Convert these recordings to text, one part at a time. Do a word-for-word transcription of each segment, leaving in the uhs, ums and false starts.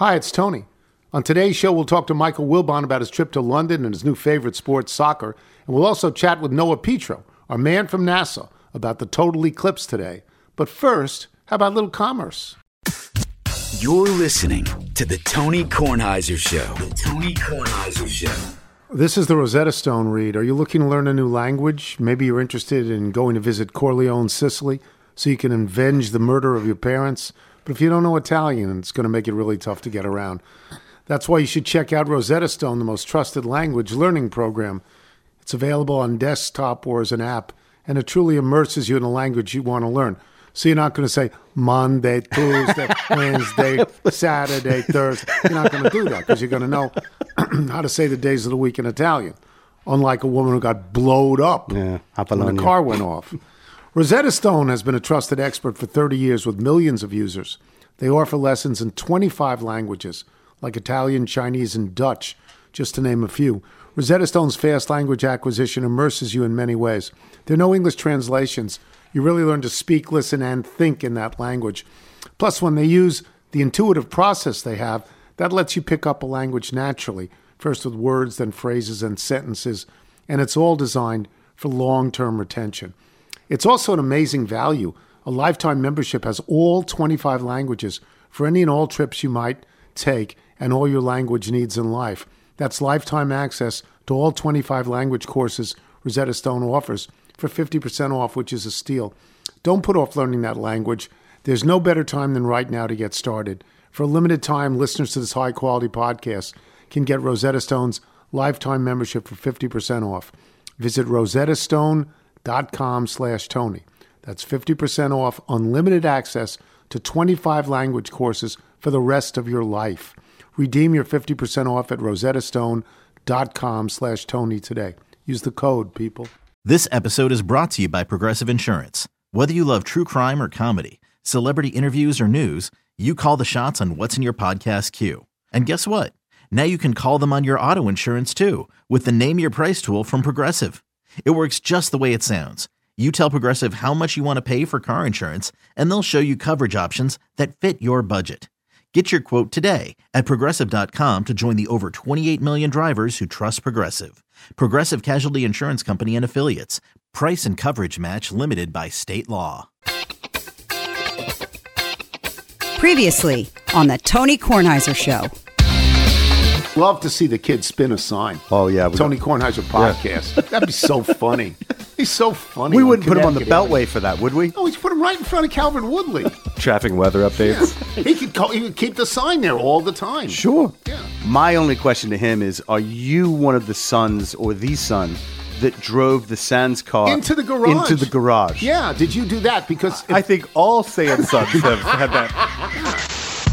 Hi, it's Tony. On today's show, we'll talk to Michael Wilbon about his trip to London and his new favorite sport, soccer. And we'll also chat with Noah Petro, our man from NASA, about the total eclipse today. But first, how about a little commerce? You're listening to the Tony Kornheiser Show. The Tony Kornheiser Show. This is the Rosetta Stone read. Are you looking to learn a new language? Maybe you're interested in going to visit Corleone, Sicily, so you can avenge the murder of your parents. But if you don't know Italian, it's going to make it really tough to get around. That's why you should check out Rosetta Stone, the most trusted language learning program. It's available on desktop or as an app, and it truly immerses you in the language you want to learn. So you're not going to say Monday, Tuesday, Wednesday, Saturday, Thursday. You're not going to do that because you're going to know how to say the days of the week in Italian, unlike a woman who got blowed up yeah, when the car went off. Rosetta Stone has been a trusted expert for thirty years with millions of users. They offer lessons in twenty-five languages, like Italian, Chinese, and Dutch, just to name a few. Rosetta Stone's fast language acquisition immerses you in many ways. There are no English translations. You really learn to speak, listen, and think in that language. Plus, when they use the intuitive process they have, that lets you pick up a language naturally, first with words, then phrases and sentences, and it's all designed for long-term retention. It's also an amazing value. A lifetime membership has all twenty-five languages for any and all trips you might take and all your language needs in life. That's lifetime access to all twenty-five language courses Rosetta Stone offers for fifty percent off, which is a steal. Don't put off learning that language. There's no better time than right now to get started. For a limited time, listeners to this high-quality podcast can get Rosetta Stone's lifetime membership for fifty percent off. Visit rosettastone.com slash Tony. That's fifty percent off unlimited access to twenty-five language courses for the rest of your life. Redeem your fifty percent off at rosettastone.com slash Tony today. Use the code, people. This episode is brought to you by Progressive Insurance. Whether you love true crime or comedy, celebrity interviews or news, you call the shots on what's in your podcast queue. And guess what? Now you can call them on your auto insurance too with the Name Your Price tool from Progressive. It works just the way it sounds. You tell Progressive how much you want to pay for car insurance, and they'll show you coverage options that fit your budget. Get your quote today at Progressive dot com to join the over twenty-eight million drivers who trust Progressive. Progressive Casualty Insurance Company and Affiliates. Price and coverage match limited by state law. Previously on the Tony Kornheiser Show. Love to see the kids spin a sign. Oh, yeah. Tony got... Kornheiser podcast. Yeah. That'd be so funny. He's so funny. We wouldn't put him on the Beltway for that, would we? Oh, we put him right in front of Calvin Woodley. Traffic and weather updates. Yeah. He, could call, he could keep the sign there all the time. Sure. Yeah. My only question to him is, are you one of the sons or the son that drove the Sands car into the garage? Into the garage. Yeah. Did you do that? Because if... I think all Sands sons have had that.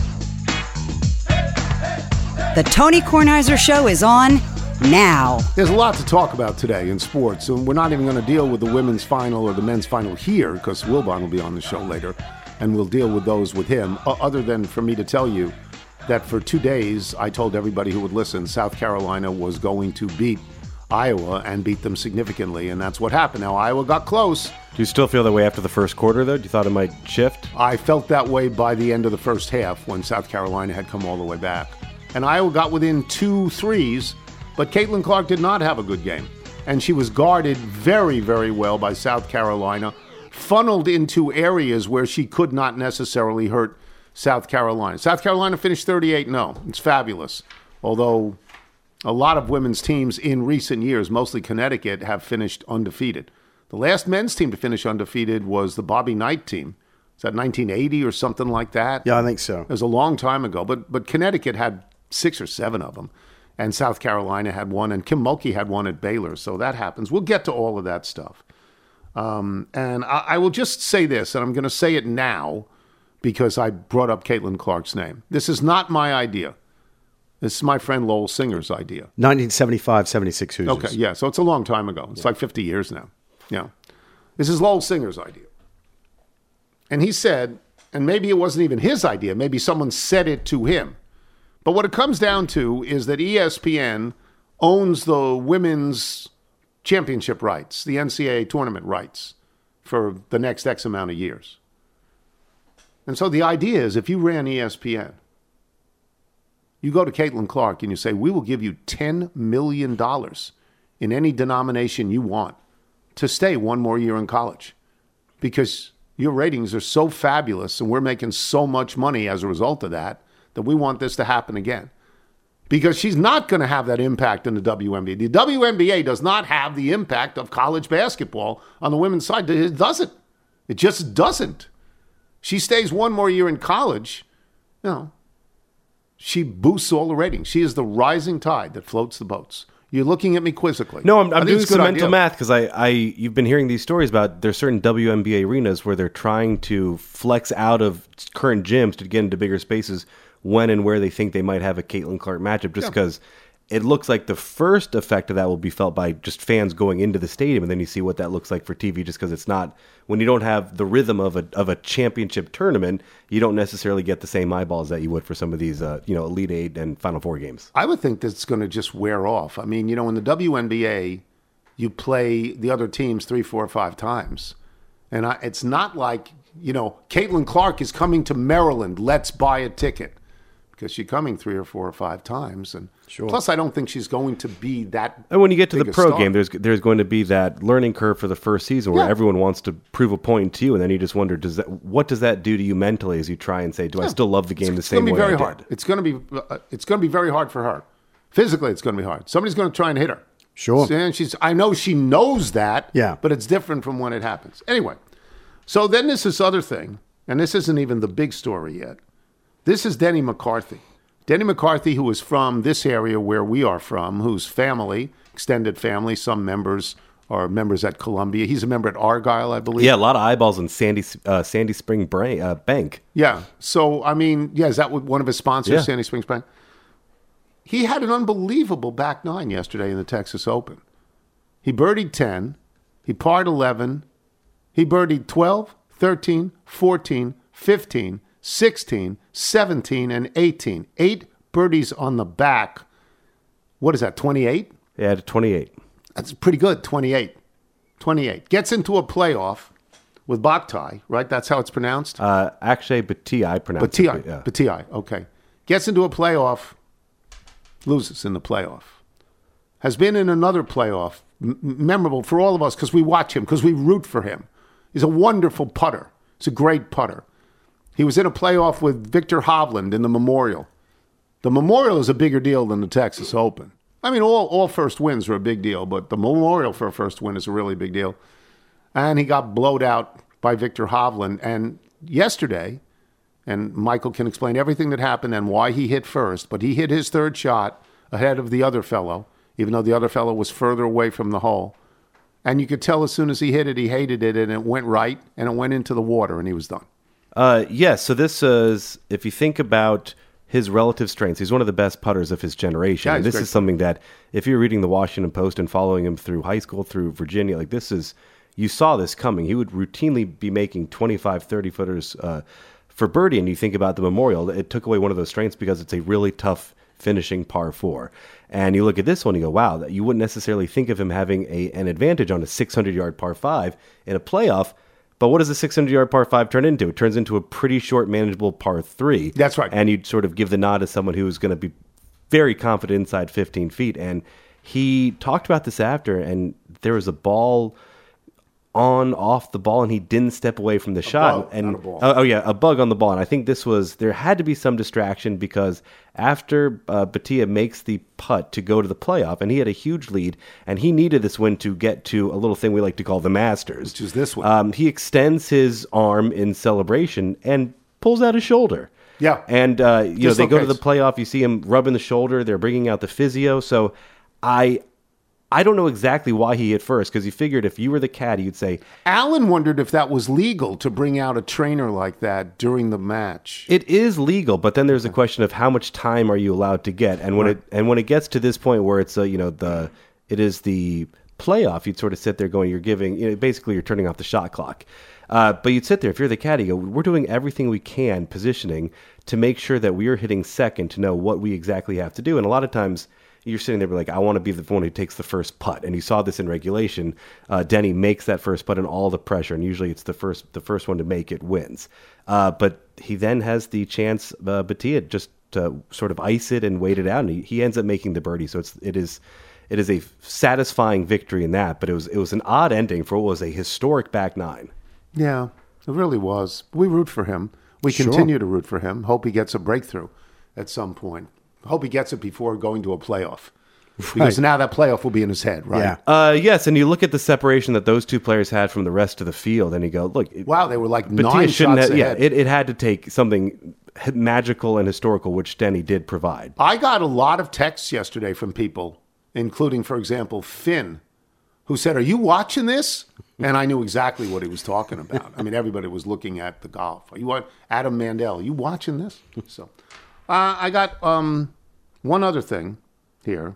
The Tony Kornheiser Show is on now. There's a lot to talk about today in sports, and we're not even going to deal with the women's final or the men's final here because Wilbon will be on the show later, and we'll deal with those with him, other than for me to tell you that for two days I told everybody who would listen South Carolina was going to beat Iowa and beat them significantly, and that's what happened. Now, Iowa got close. Do you still feel that way after the first quarter, though? Do you thought it might shift? I felt that way by the end of the first half when South Carolina had come all the way back. And Iowa got within two threes, but Caitlin Clark did not have a good game. And she was guarded very, very well by South Carolina, funneled into areas where she could not necessarily hurt South Carolina. South Carolina finished thirty-eight and oh. It's fabulous. Although a lot of women's teams in recent years, mostly Connecticut, have finished undefeated. The last men's team to finish undefeated was the Bobby Knight team. Is that nineteen eighty or something like that? Yeah, I think so. It was a long time ago. But but Connecticut had six or seven of them. And South Carolina had one, and Kim Mulkey had one at Baylor. So that happens. We'll get to all of that stuff. Um, and I, I will just say this, and I'm going to say it now because I brought up Caitlin Clark's name. This is not my idea. This is my friend Lowell Singer's idea. nineteen seventy-five seventy-six Hoosiers. Okay, yeah, so it's a long time ago. It's yeah. like fifty years now. Yeah. This is Lowell Singer's idea. And he said, and maybe it wasn't even his idea, maybe someone said it to him. But what it comes down to is that E S P N owns the women's championship rights, the N C double A tournament rights for the next X amount of years. And so the idea is if you ran E S P N You go to Caitlin Clark and you say, we will give you ten million dollars in any denomination you want to stay one more year in college because your ratings are so fabulous and we're making so much money as a result of that that we want this to happen again. Because she's not going to have that impact in the W N B A. The W N B A does not have the impact of college basketball on the women's side. It doesn't. It just doesn't. She stays one more year in college, you know, she boosts all the ratings. She is the rising tide that floats the boats. You're looking at me quizzically. No, I'm, I I'm think doing it's a good some mental idea. math because I, I, you've been hearing these stories about there's certain W N B A arenas where they're trying to flex out of current gyms to get into bigger spaces when and where they think they might have a Caitlin Clark matchup, just because yeah. it looks like the first effect of that will be felt by just fans going into the stadium, and then you see what that looks like for T V, just because it's not, when you don't have the rhythm of a of a championship tournament, you don't necessarily get the same eyeballs that you would for some of these uh, you know, Elite Eight and Final Four games. I would think that's going to just wear off. I mean, you know, in the W N B A, you play the other teams three, four, five times. And I, it's not like, you know, Caitlin Clark is coming to Maryland, let's buy a ticket. Because she's coming three or four or five times. And sure. Plus, I don't think she's going to be that And when you get to the big a pro star. game, there's there's going to be that learning curve for the first season where Yeah. everyone wants to prove a point to you, and then you just wonder, does that what does that do to you mentally as you try and say, do I still love the game it's, the it's same gonna be way very I did? hard. It's going to be uh, it's going to be very hard for her. Physically, it's going to be hard. Somebody's going to try and hit her. Sure. And she's I know she knows that. Yeah. But it's different from when it happens. Anyway, so then there's this other thing, and this isn't even the big story yet. This is Denny McCarthy. Denny McCarthy, who is from this area where we are from, whose family, extended family, some members are members at Columbia. He's a member at Argyle, I believe. Yeah, a lot of eyeballs on Sandy uh, Sandy Spring Bra- uh, Bank. Yeah. So, I mean, yeah, is that what- one of his sponsors, Yeah. Sandy Springs Bank? He had an unbelievable back nine yesterday in the Texas Open. He birdied ten. He parred eleven. He birdied twelve, thirteen, fourteen, fifteen, sixteen, seventeen, and eighteen. Eight birdies on the back. What is that, twenty-eight? Yeah, to twenty-eight. That's pretty good, twenty-eight. twenty-eight. Gets into a playoff with Bakhtai, right? That's how it's pronounced? Uh, Akshay Bhatia, I pronounce Bhatia. it. Yeah. Bhatia, okay. Gets into a playoff, loses in the playoff. Has been in another playoff, m- memorable for all of us because we watch him, because we root for him. He's a wonderful putter. He's a great putter. He was in a playoff with Victor Hovland in the Memorial. The Memorial is a bigger deal than the Texas Open. I mean, all, all first wins are a big deal, but the Memorial for a first win is a really big deal. And he got blowed out by Victor Hovland. And yesterday, and Michael can explain everything that happened and why he hit first, but he hit his third shot ahead of the other fellow, even though the other fellow was further away from the hole. And you could tell as soon as he hit it, he hated it, and it went right, and it went into the water, and he was done. Uh, yes, so this is, if you think about his relative strengths, he's one of the best putters of his generation. Yeah, and he's this great is something that, if you're reading the Washington Post and following him through high school, through Virginia, like this is, you saw this coming. He would routinely be making twenty-five, thirty footers uh, for birdie, and you think about the Memorial, it took away one of those strengths because it's a really tough finishing par four. And you look at this one, you go, wow, that you wouldn't necessarily think of him having a, an advantage on a six hundred yard par five in a playoff. But what does a six hundred yard par five turn into? It turns into a pretty short, manageable par three. That's right. And you'd sort of give the nod to someone who's going to be very confident inside fifteen feet. And he talked about this after, and there was a ball on, off the ball, and he didn't step away from the shot. bug, and not a ball. Oh, oh, yeah, a bug on the ball. And I think this was, there had to be some distraction because after uh, Bhatia makes the putt to go to the playoff, and he had a huge lead, and he needed this win to get to a little thing we like to call the Masters. Which is this one. Um, he extends his arm in celebration and pulls out his shoulder. Yeah. And, uh, you know, they go to the Dislocates. playoff, you see him rubbing the shoulder, they're bringing out the physio. So I... I don't know exactly why he hit first, because you figured if you were the caddy, you'd say, Alan wondered if that was legal to bring out a trainer like that during the match. it is legal, but then there's a question of how much time are you allowed to get, and when Right. it and when it gets to this point where it's uh, you know the it is the playoff, you'd sort of sit there going, you're giving, you know, basically you're turning off the shot clock, uh, but you'd sit there if you're the caddy, you go, we're doing everything we can positioning to make sure that we are hitting second to know what we exactly have to do, and a lot of times you're sitting there like, I want to be the one who takes the first putt. And you saw this in regulation. Uh, Denny makes that first putt and all the pressure, and usually it's the first the first one to make it wins. Uh, but he then has the chance, uh, Bhatia just to sort of ice it and wait it out, and he, he ends up making the birdie. So it's it is it is a satisfying victory in that. But it was it was an odd ending for what was a historic back nine. Yeah, it really was. We root for him. We Sure. continue to root for him. Hope he gets a breakthrough at some point. Hope he gets it before going to a playoff. Because now that playoff will be in his head, right? Yeah. Uh, yes, and you look at the separation that those two players had from the rest of the field, and you go, look, it- Wow, they were like Batia nine shouldn't shots have, yeah, ahead. it, it had to take something magical and historical, which Denny did provide. I got a lot of texts yesterday from people, including, for example, Finn, who said, "Are you watching this?" And I knew exactly what he was talking about. I mean, everybody was looking at the golf. Are you wa- Adam Mandel? Are you watching this? So, uh, I got um, one other thing here.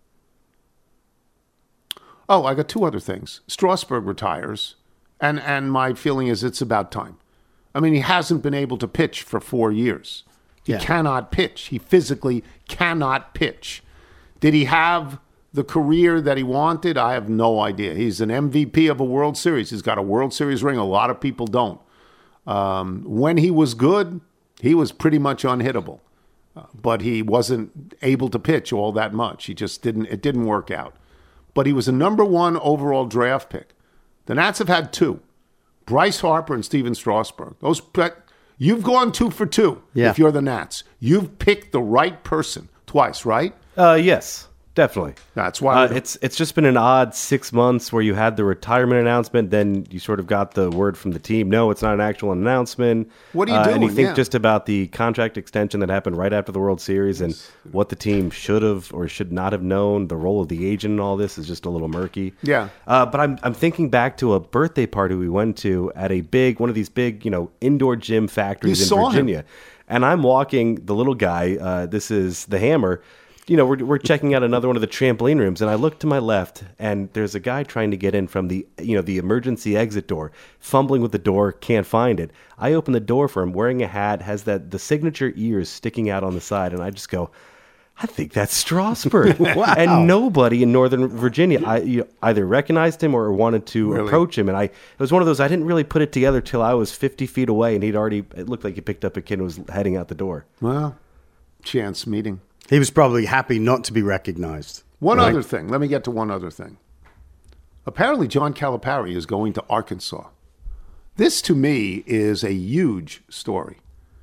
Oh, I got two other things. Strasburg retires, and and my feeling is it's about time. I mean, he hasn't been able to pitch for four years. He Yeah. cannot pitch. He physically cannot pitch. Did he have the career that he wanted? I have no idea. He's an M V P of a World Series. He's got a World Series ring. A lot of people don't. Um, when he was good, he was pretty much unhittable. Uh, but he wasn't able to pitch all that much. He just didn't. It didn't work out. But he was a number one overall draft pick. The Nats have had two: Bryce Harper and Steven Strasburg. Those you've gone two for two. Yeah. If you're the Nats, you've picked the right person twice, right? Uh, yes, definitely. That's why Uh, we're- it's it's just been an odd six months where you had the retirement announcement, then you sort of got the word from the team, no, it's not an actual announcement. What are you uh, And you doing? think Yeah. just about the contract extension that happened right after the World Series and what the team should have or should not have known, the role of the agent and all this is just a little murky. Yeah. Uh, but I'm I'm thinking back to a birthday party we went to at a big one of these big you know indoor gym factories You in saw him. Virginia, and I'm walking the little guy. Uh, this is the Hammer. You know, we're we're checking out another one of the trampoline rooms, and I look to my left, and there's a guy trying to get in from the you know the emergency exit door, fumbling with the door, can't find it. I open the door for him, wearing a hat, has that the signature ears sticking out on the side, and I just go, I think that's Strasburg. Wow. And nobody in Northern Virginia I, you either recognized him or wanted to Really? approach him. And I, it was one of those, I didn't really put it together till I was fifty feet away, and he'd already, it looked like he picked up a kid and was heading out the door. well, chance meeting. He was probably happy not to be recognized. One Right? other thing. Let me get to one other thing. Apparently, John Calipari is going to Arkansas. This, to me, is a huge story.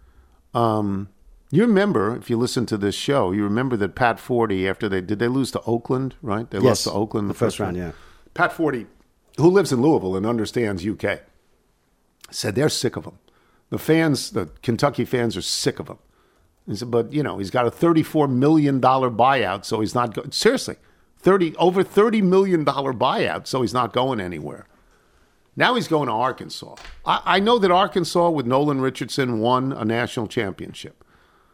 Um, you remember, if you listen to this show, you remember that Pat Forty, after they did they lose to Oakland, right? They Yes, lost to Oakland in the, the first round, yeah. Pat Forty, who lives in Louisville and understands U K, said they're sick of him. The fans, the Kentucky fans, are sick of him. He said, but you know, he's got a thirty-four million dollars buyout, so he's not going. Seriously, thirty over thirty million dollars buyout, so he's not going anywhere. Now he's going to Arkansas. I, I know that Arkansas with Nolan Richardson won a national championship.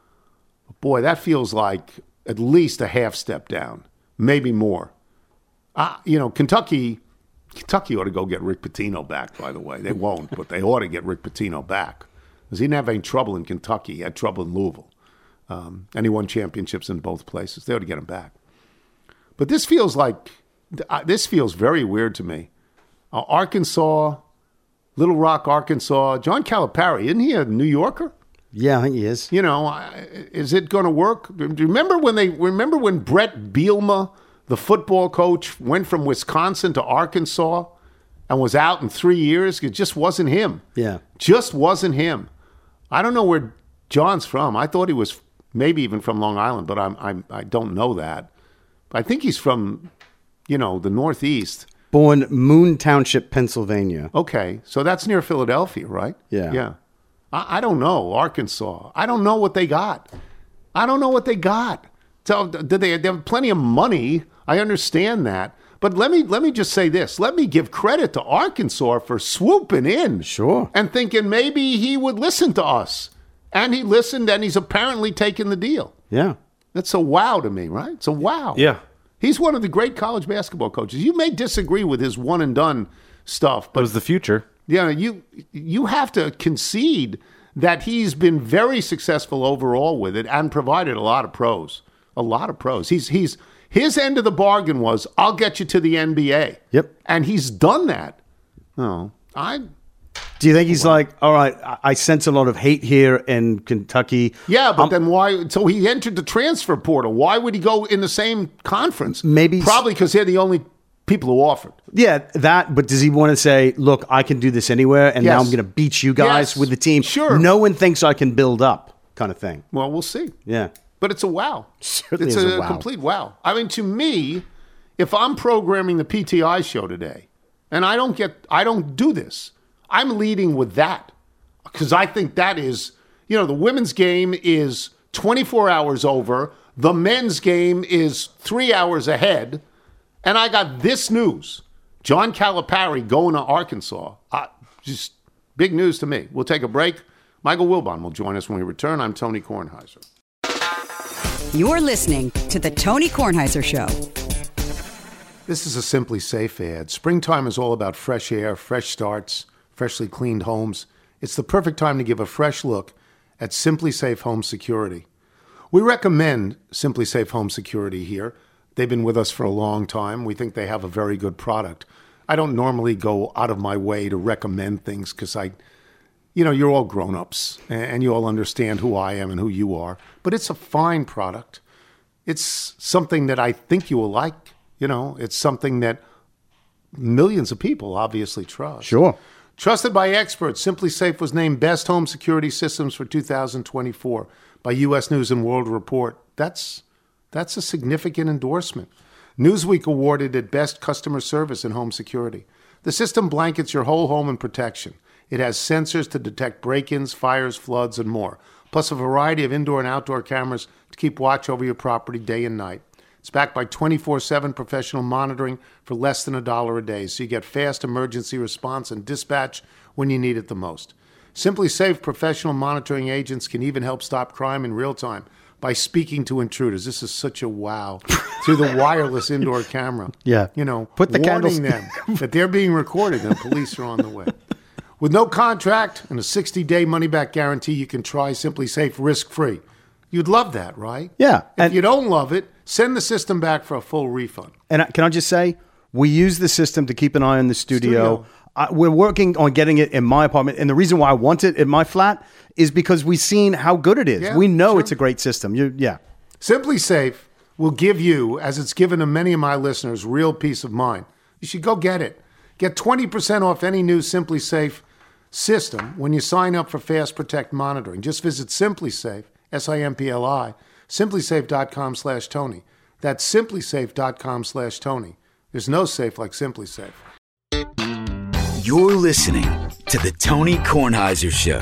Boy, that feels like at least a half step down, maybe more. Uh, you know, Kentucky, Kentucky ought to go get Rick Pitino back. By the way, they won't, but they ought to get Rick Pitino back because he didn't have any trouble in Kentucky. He had trouble in Louisville, um, and he won championships in both places. They ought to get him back. But this feels like uh, this feels very weird to me. Uh, Arkansas, Little Rock, Arkansas. John Calipari, isn't he a New Yorker? Yeah, I think he is. You know, I- is it going to work? Do you remember when they remember when Brett Bielema, the football coach, went from Wisconsin to Arkansas and was out in three years? It just wasn't him. Yeah. Just wasn't him. I don't know where John's from. I thought he was maybe even from Long Island, but I'm, I'm I don't know that. I think he's from, you know, the Northeast. Born Moon Township, Pennsylvania. Okay, so that's near Philadelphia, right? Yeah. Yeah. I, I don't know, Arkansas. I don't know what they got. I don't know what they got. So did they, they have plenty of money. I understand that. But let me let me just say this. Let me give credit to Arkansas for swooping in. Sure. And thinking maybe he would listen to us. And he listened, and he's apparently taken the deal. Yeah. That's a wow to me, right? It's a wow. Yeah. He's one of the great college basketball coaches. You may disagree with his one and done stuff, But but it was the future. yeah, you you have to concede that he's been very successful overall with it and provided a lot of pros. A lot of pros. He's he's his end of the bargain was I'll get you to the N B A. Yep. And he's done that. Oh, I Do you think he's like, all right, I- I sense a lot of hate here in Kentucky? Yeah, but Um, then why? So he entered the transfer portal. Why would he go in the same conference? Maybe- Probably because they're the only people who offered. Yeah, that, but does he want to say, look, I can do this anywhere, and now Yes. I'm going to beat you guys Yes. with the team? Sure. No one thinks I can build up, kind of thing. Well, we'll see. Yeah. But it's a wow. Certainly it's is a, a wow. complete wow. I mean, to me, if I'm programming the P T I show today, and I don't get, I don't do this, I'm leading with that because I think that is, you know, the women's game is twenty-four hours over, the men's game is three hours ahead, and I got this news: John Calipari going to Arkansas. Uh, just big news to me. We'll take a break. Michael Wilbon will join us when we return. I'm Tony Kornheiser. You're listening to The Tony Kornheiser Show. This is a Simply Safe ad. Springtime is all about fresh air, fresh starts, freshly cleaned homes. It's the perfect time to give a fresh look at Simply Safe Home Security. We recommend Simply Safe Home Security here. They've been with us for a long time. We think they have a very good product. I don't normally go out of my way to recommend things because I, you know, you're all grown-ups and you all understand who I am and who you are. But it's a fine product. It's something that I think you will like. You know, it's something that millions of people obviously trust. Sure. Trusted by experts, Simply Safe was named Best Home Security Systems for two thousand twenty-four by U S News and World Report. That's that's a significant endorsement. Newsweek awarded it Best Customer Service in Home Security. The system blankets your whole home in protection. It has sensors to detect break-ins, fires, floods, and more, plus a variety of indoor and outdoor cameras to keep watch over your property day and night. It's backed by twenty-four seven professional monitoring for less than a dollar a day, so you get fast emergency response and dispatch when you need it the most. Simply Safe professional monitoring agents can even help stop crime in real time by speaking to intruders. This is such a wow. Through the wireless indoor camera. Yeah. You know, Put the warning candles- them that they're being recorded and police are on the way. With no contract and a sixty-day money-back guarantee, you can try Simply Safe risk-free. You'd love that, right? Yeah, If and- you don't love it, send the system back for a full refund. And I- can I just say, we use the system to keep an eye on the studio. Studio. I, we're working on getting it in my apartment. And the reason why I want it in my flat is because we've seen how good it is. Yeah, we know sure. it's a great system. You, yeah. Simply Safe will give you, as it's given to many of my listeners, real peace of mind. You should go get it. Get twenty percent off any new Simply Safe system when you sign up for Fast Protect monitoring. Just visit Simply Safe, S I M P L I, simplysafe.com slash Tony. That's simplysafe.com slash Tony. There's no safe like Simply Safe. You're listening to the Tony Kornheiser Show.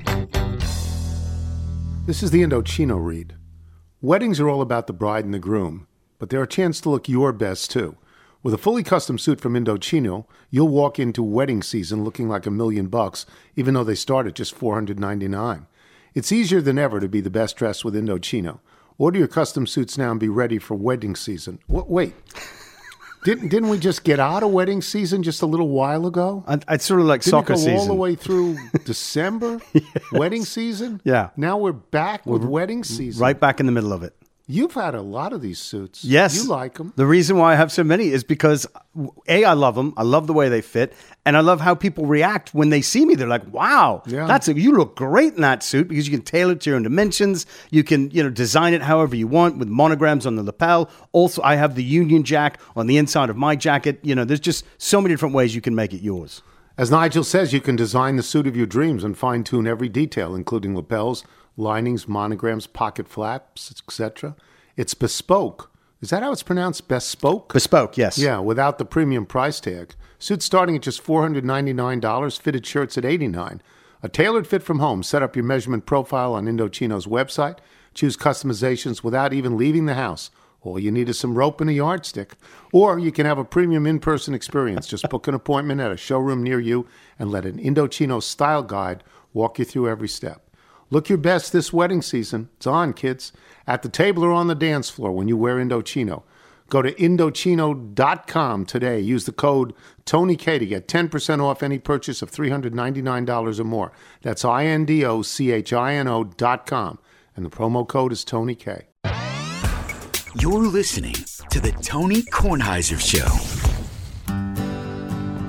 This is the Indochino read. Weddings are all about the bride and the groom, but they're a chance to look your best too. With a fully custom suit from Indochino, you'll walk into wedding season looking like a million bucks, even though they start at just four hundred ninety-nine dollars. It's easier than ever to be the best dressed with Indochino. Order your custom suits now and be ready for wedding season. What, wait, didn't didn't we just get out of wedding season just a little while ago? I, it's sort of like Didn't soccer it go season. all the way through December? Wedding season? Yeah. Now we're back with wedding season. Right back in the middle of it. You've had a lot of these suits. Yes. You like them. The reason why I have so many is because, A, I love them. I love the way they fit. And I love how people react when they see me. They're like, wow, Yeah. that's a, you look great in that suit, because you can tailor it to your own dimensions. You can, you know, design it however you want with monograms on the lapel. Also, I have the Union Jack on the inside of my jacket. You know, there's just so many different ways you can make it yours. As Nigel says, you can design the suit of your dreams and fine-tune every detail, including lapels, linings, monograms, pocket flaps, et cetera. It's bespoke. Is that how it's pronounced? Bespoke? Bespoke, yes. Yeah, without the premium price tag. Suits starting at just four hundred ninety-nine dollars, fitted shirts at eighty-nine dollars. A tailored fit from home. Set up your measurement profile on Indochino's website. Choose customizations without even leaving the house. All you need is some rope and a yardstick. Or you can have a premium in-person experience. Just book an appointment at a showroom near you and let an Indochino style guide walk you through every step. Look your best this wedding season. It's on, kids. At the table or on the dance floor when you wear Indochino. Go to Indochino dot com today. Use the code TONYK to get ten percent off any purchase of three hundred ninety-nine dollars or more. That's I N D O C H I N O dot com. And the promo code is TONYK. You're listening to the Tony Kornheiser Show.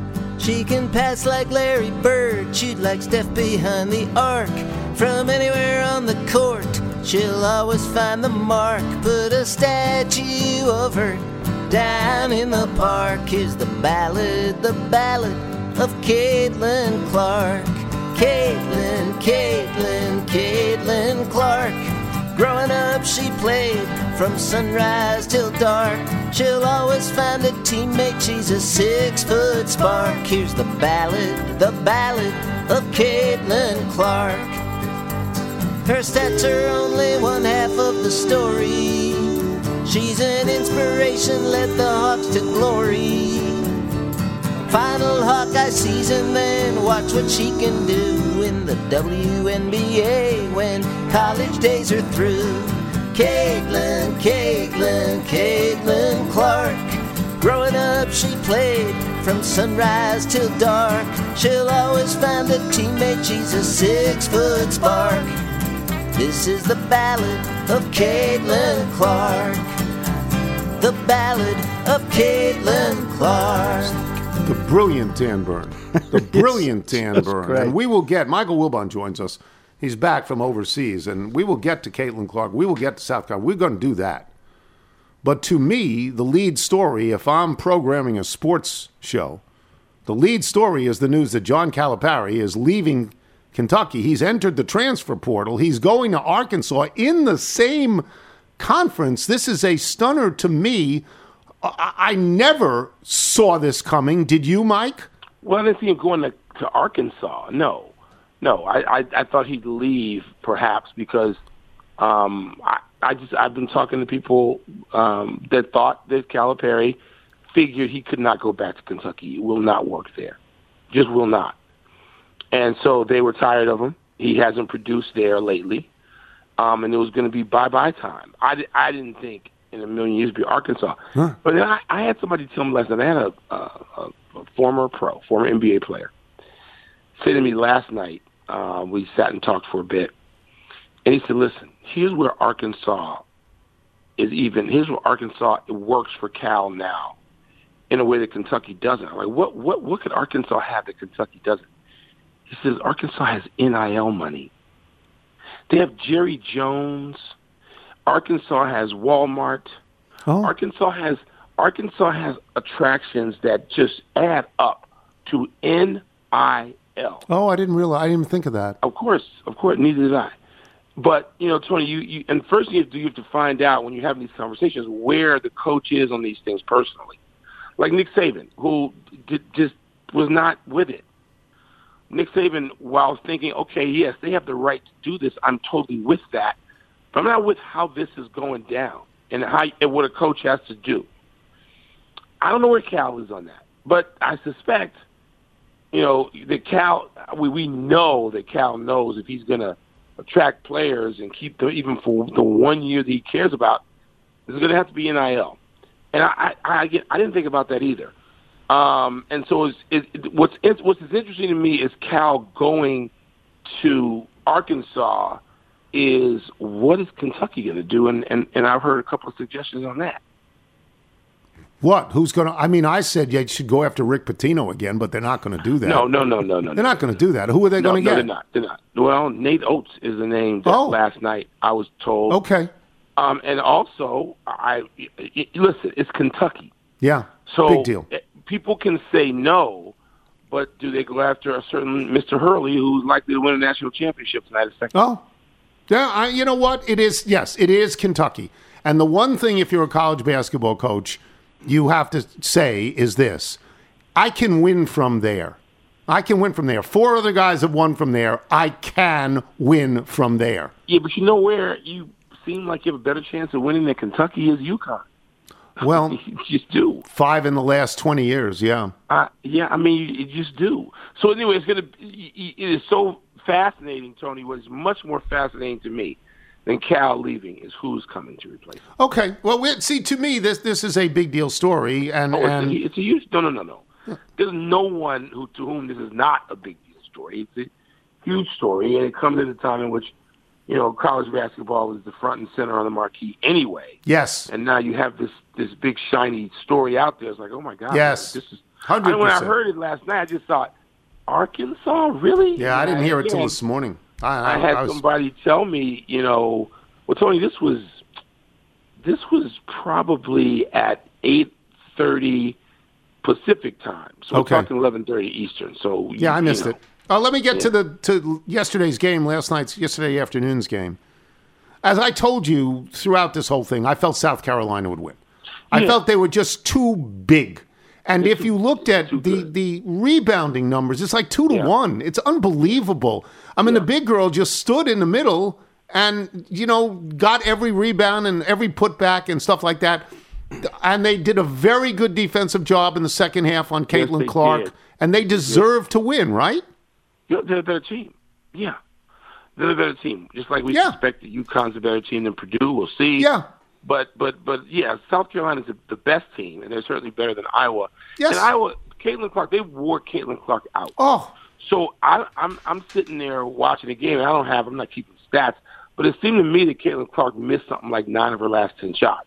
She can pass like Larry Bird, shoot like Steph behind the arc. From anywhere on the court, she'll always find the mark. Put a statue of her down in the park. Here's the ballad, the ballad of Caitlin Clark. Caitlin, Caitlin, Caitlin Clark. Growing up she played from sunrise till dark. She'll always find a teammate, she's a six-foot spark. Here's the ballad, the ballad of Caitlin Clark. Her stats are only one half of the story. She's an inspiration, led the Hawks to glory. Final Hawkeye season, then watch what she can do in the W N B A when college days are through. Caitlin, Caitlin, Caitlin Clark. Growing up she played from sunrise till dark. She'll always find a teammate, she's a six-foot spark. This is the ballad of Caitlin Clark. The ballad of Caitlin Clark. The brilliant Dan Byrne. The brilliant Dan Byrne. great. And we will get, Michael Wilbon joins us. He's back from overseas, and we will get to Caitlin Clark. We will get to South Carolina. We're going to do that. But to me, the lead story, if I'm programming a sports show, the lead story is the news that John Calipari is leaving Kentucky. He's entered the transfer portal. He's going to Arkansas in the same conference. This is a stunner to me. I, I never saw this coming. Did you, Mike? Well, I didn't see him going to, to Arkansas. No. No, I, I, I thought he'd leave perhaps because um, I, I just I've been talking to people um, that thought that Calipari figured he could not go back to Kentucky. It will not work there. Just will not. And so they were tired of him. He hasn't produced there lately. Um, and it was going to be bye-bye time. I, di- I didn't think in a million years it'd be Arkansas. Huh. But then I, I had somebody tell me last night, I had a, a, a, a former pro, former N B A player, say to me last night, uh, we sat and talked for a bit, and he said, listen, here's where Arkansas is even, here's where Arkansas works for Cal now in a way that Kentucky doesn't. I'm like, what, what, what could Arkansas have that Kentucky doesn't? He says, Arkansas has N I L money. They have Jerry Jones. Arkansas has Walmart. Oh. Arkansas has Arkansas has attractions that just add up to N I L. Oh, I didn't realize. I didn't even think of that. Of course, of course, neither did I. But you know, Tony, you, you and first you have, to, you have to find out when you're having these conversations where the coach is on these things personally. Like Nick Saban, who did, just was not with it. Nick Saban, while thinking, okay, yes, they have the right to do this, I'm totally with that. But I'm not with how this is going down and how and what a coach has to do. I don't know where Cal is on that. But I suspect, you know, that Cal, we, we know that Cal knows if he's going to attract players and keep them even for the one year that he cares about, there's going to have to be N I L. And I, I, I, get, I didn't think about that either. Um, and so it's, it, it, what's what's interesting to me is Cal going to Arkansas is what is Kentucky going to do? And, and, and I've heard a couple of suggestions on that. What? Who's going to? I mean, I said you should go after Rick Pitino again, but they're not going to do that. No, no, no, no, no. They're not going to do that. Who are they no, going to no, get? They're not. They're not. Well, Nate Oates is the name that oh. last night I was told. Okay. Um, and also, I it, listen. It's Kentucky. Yeah. So big deal. It, people can say no, but do they go after a certain Mister Hurley who's likely to win a national championship tonight? Oh, yeah. I, you know what? It is. Yes, it is Kentucky. And the one thing, if you're a college basketball coach, you have to say is this: I can win from there. I can win from there. Four other guys have won from there. I can win from there. Yeah, but you know where you seem like you have a better chance of winning than Kentucky is UConn. Well, you just do. Five in the last twenty years, yeah. Uh, yeah, I mean, you, you just do. So anyway, it's gonna. It is so fascinating, Tony. What is much more fascinating to me than Cal leaving is who's coming to replace him. Okay. Well, we, see, to me, this this is a big deal story, and oh, it's, and a, it's a huge. No, no, no, no. Yeah. There's no one who to whom this is not a big deal story. It's a huge story, and it comes at a time in which, you know, college basketball is the front and center on the marquee anyway. Yes. And now you have this this big shiny story out there. It's like, oh my God, yes. this is hundred And when I percent. heard it last night, I just thought, Arkansas, really? Yeah, I didn't hear it till Again, this morning. I, I, I had I was, somebody tell me, you know, well, Tony, this was this was probably at eight thirty Pacific time. So Okay. we're talking eleven thirty Eastern. So yeah, I you missed know. it. Uh, let me get Yeah. to the to yesterday's game, last night's yesterday afternoon's game. As I told you throughout this whole thing, I felt South Carolina would win. I Yeah. felt they were just too big. And if you looked at too the, good. the rebounding numbers, it's like two to Yeah. one. It's unbelievable. I mean, the big girl just stood in the middle and, you know, got every rebound and every putback and stuff like that. And they did a very good defensive job in the second half on Yes, Caitlin they Clark. did. And they deserve to win, right? Yeah, they're a better team. Yeah. They're a better team. Just like we Yeah. suspect that UConn's a better team than Purdue. We'll see. Yeah. But but but yeah, South Carolina's the, the best team, and they're certainly better than Iowa. Yes. And Iowa, Caitlin Clark, they wore Caitlin Clark out. Oh, So I, I'm I'm sitting there watching the game, and I don't have I'm not keeping stats, but it seemed to me that Caitlin Clark missed something like nine of her last ten shots,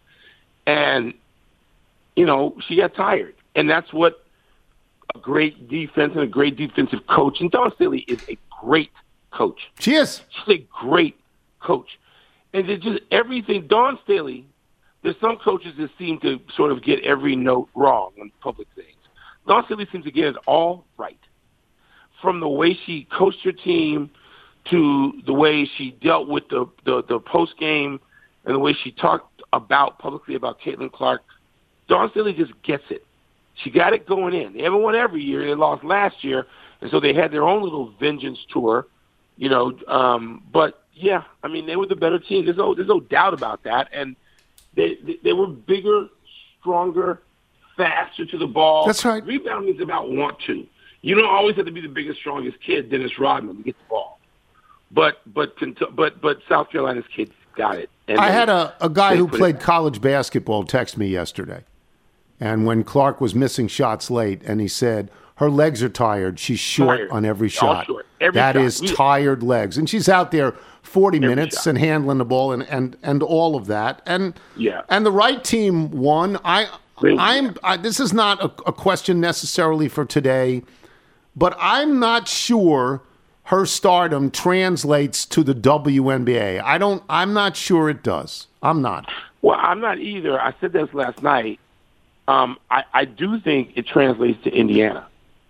and you know she got tired, and that's what a great defense and a great defensive coach. And Dawn Staley is a great coach. she is. She's a great coach. And it's just everything. Dawn Staley, there's some coaches that seem to sort of get every note wrong on public things. Dawn Staley seems to get it all right. From the way she coached her team to the way she dealt with the, the, the post-game and the way she talked about publicly about Caitlin Clark, Dawn Staley just gets it. She got it going in. They haven't won every year. They lost last year, and so they had their own little vengeance tour, you know. Um, but, yeah, I mean, they were the better team. There's no, there's no doubt about that. And they, they they were bigger, stronger, faster to the ball. That's right. Rebounding is about want to. You don't always have to be the biggest, strongest kid, Dennis Rodman, to get the ball. But but but but South Carolina's kids got it. And I they- had a, a guy they who put it played back. college basketball text me yesterday. And when Clark was missing shots late, and he said, her legs are tired. She's short Tired. on every All shot. short. Every That shot. is We- tired legs. And she's out there forty minutes shot. and handling the ball and, and, and all of that. And Yeah. and the right team won. I Great. I'm I, this is not a, a question necessarily for today, but I'm not sure her stardom translates to the W N B A. I don't I'm not sure it does. I'm not. Well, I'm not either. I said this last night. Um, I, I do think it translates to Indiana.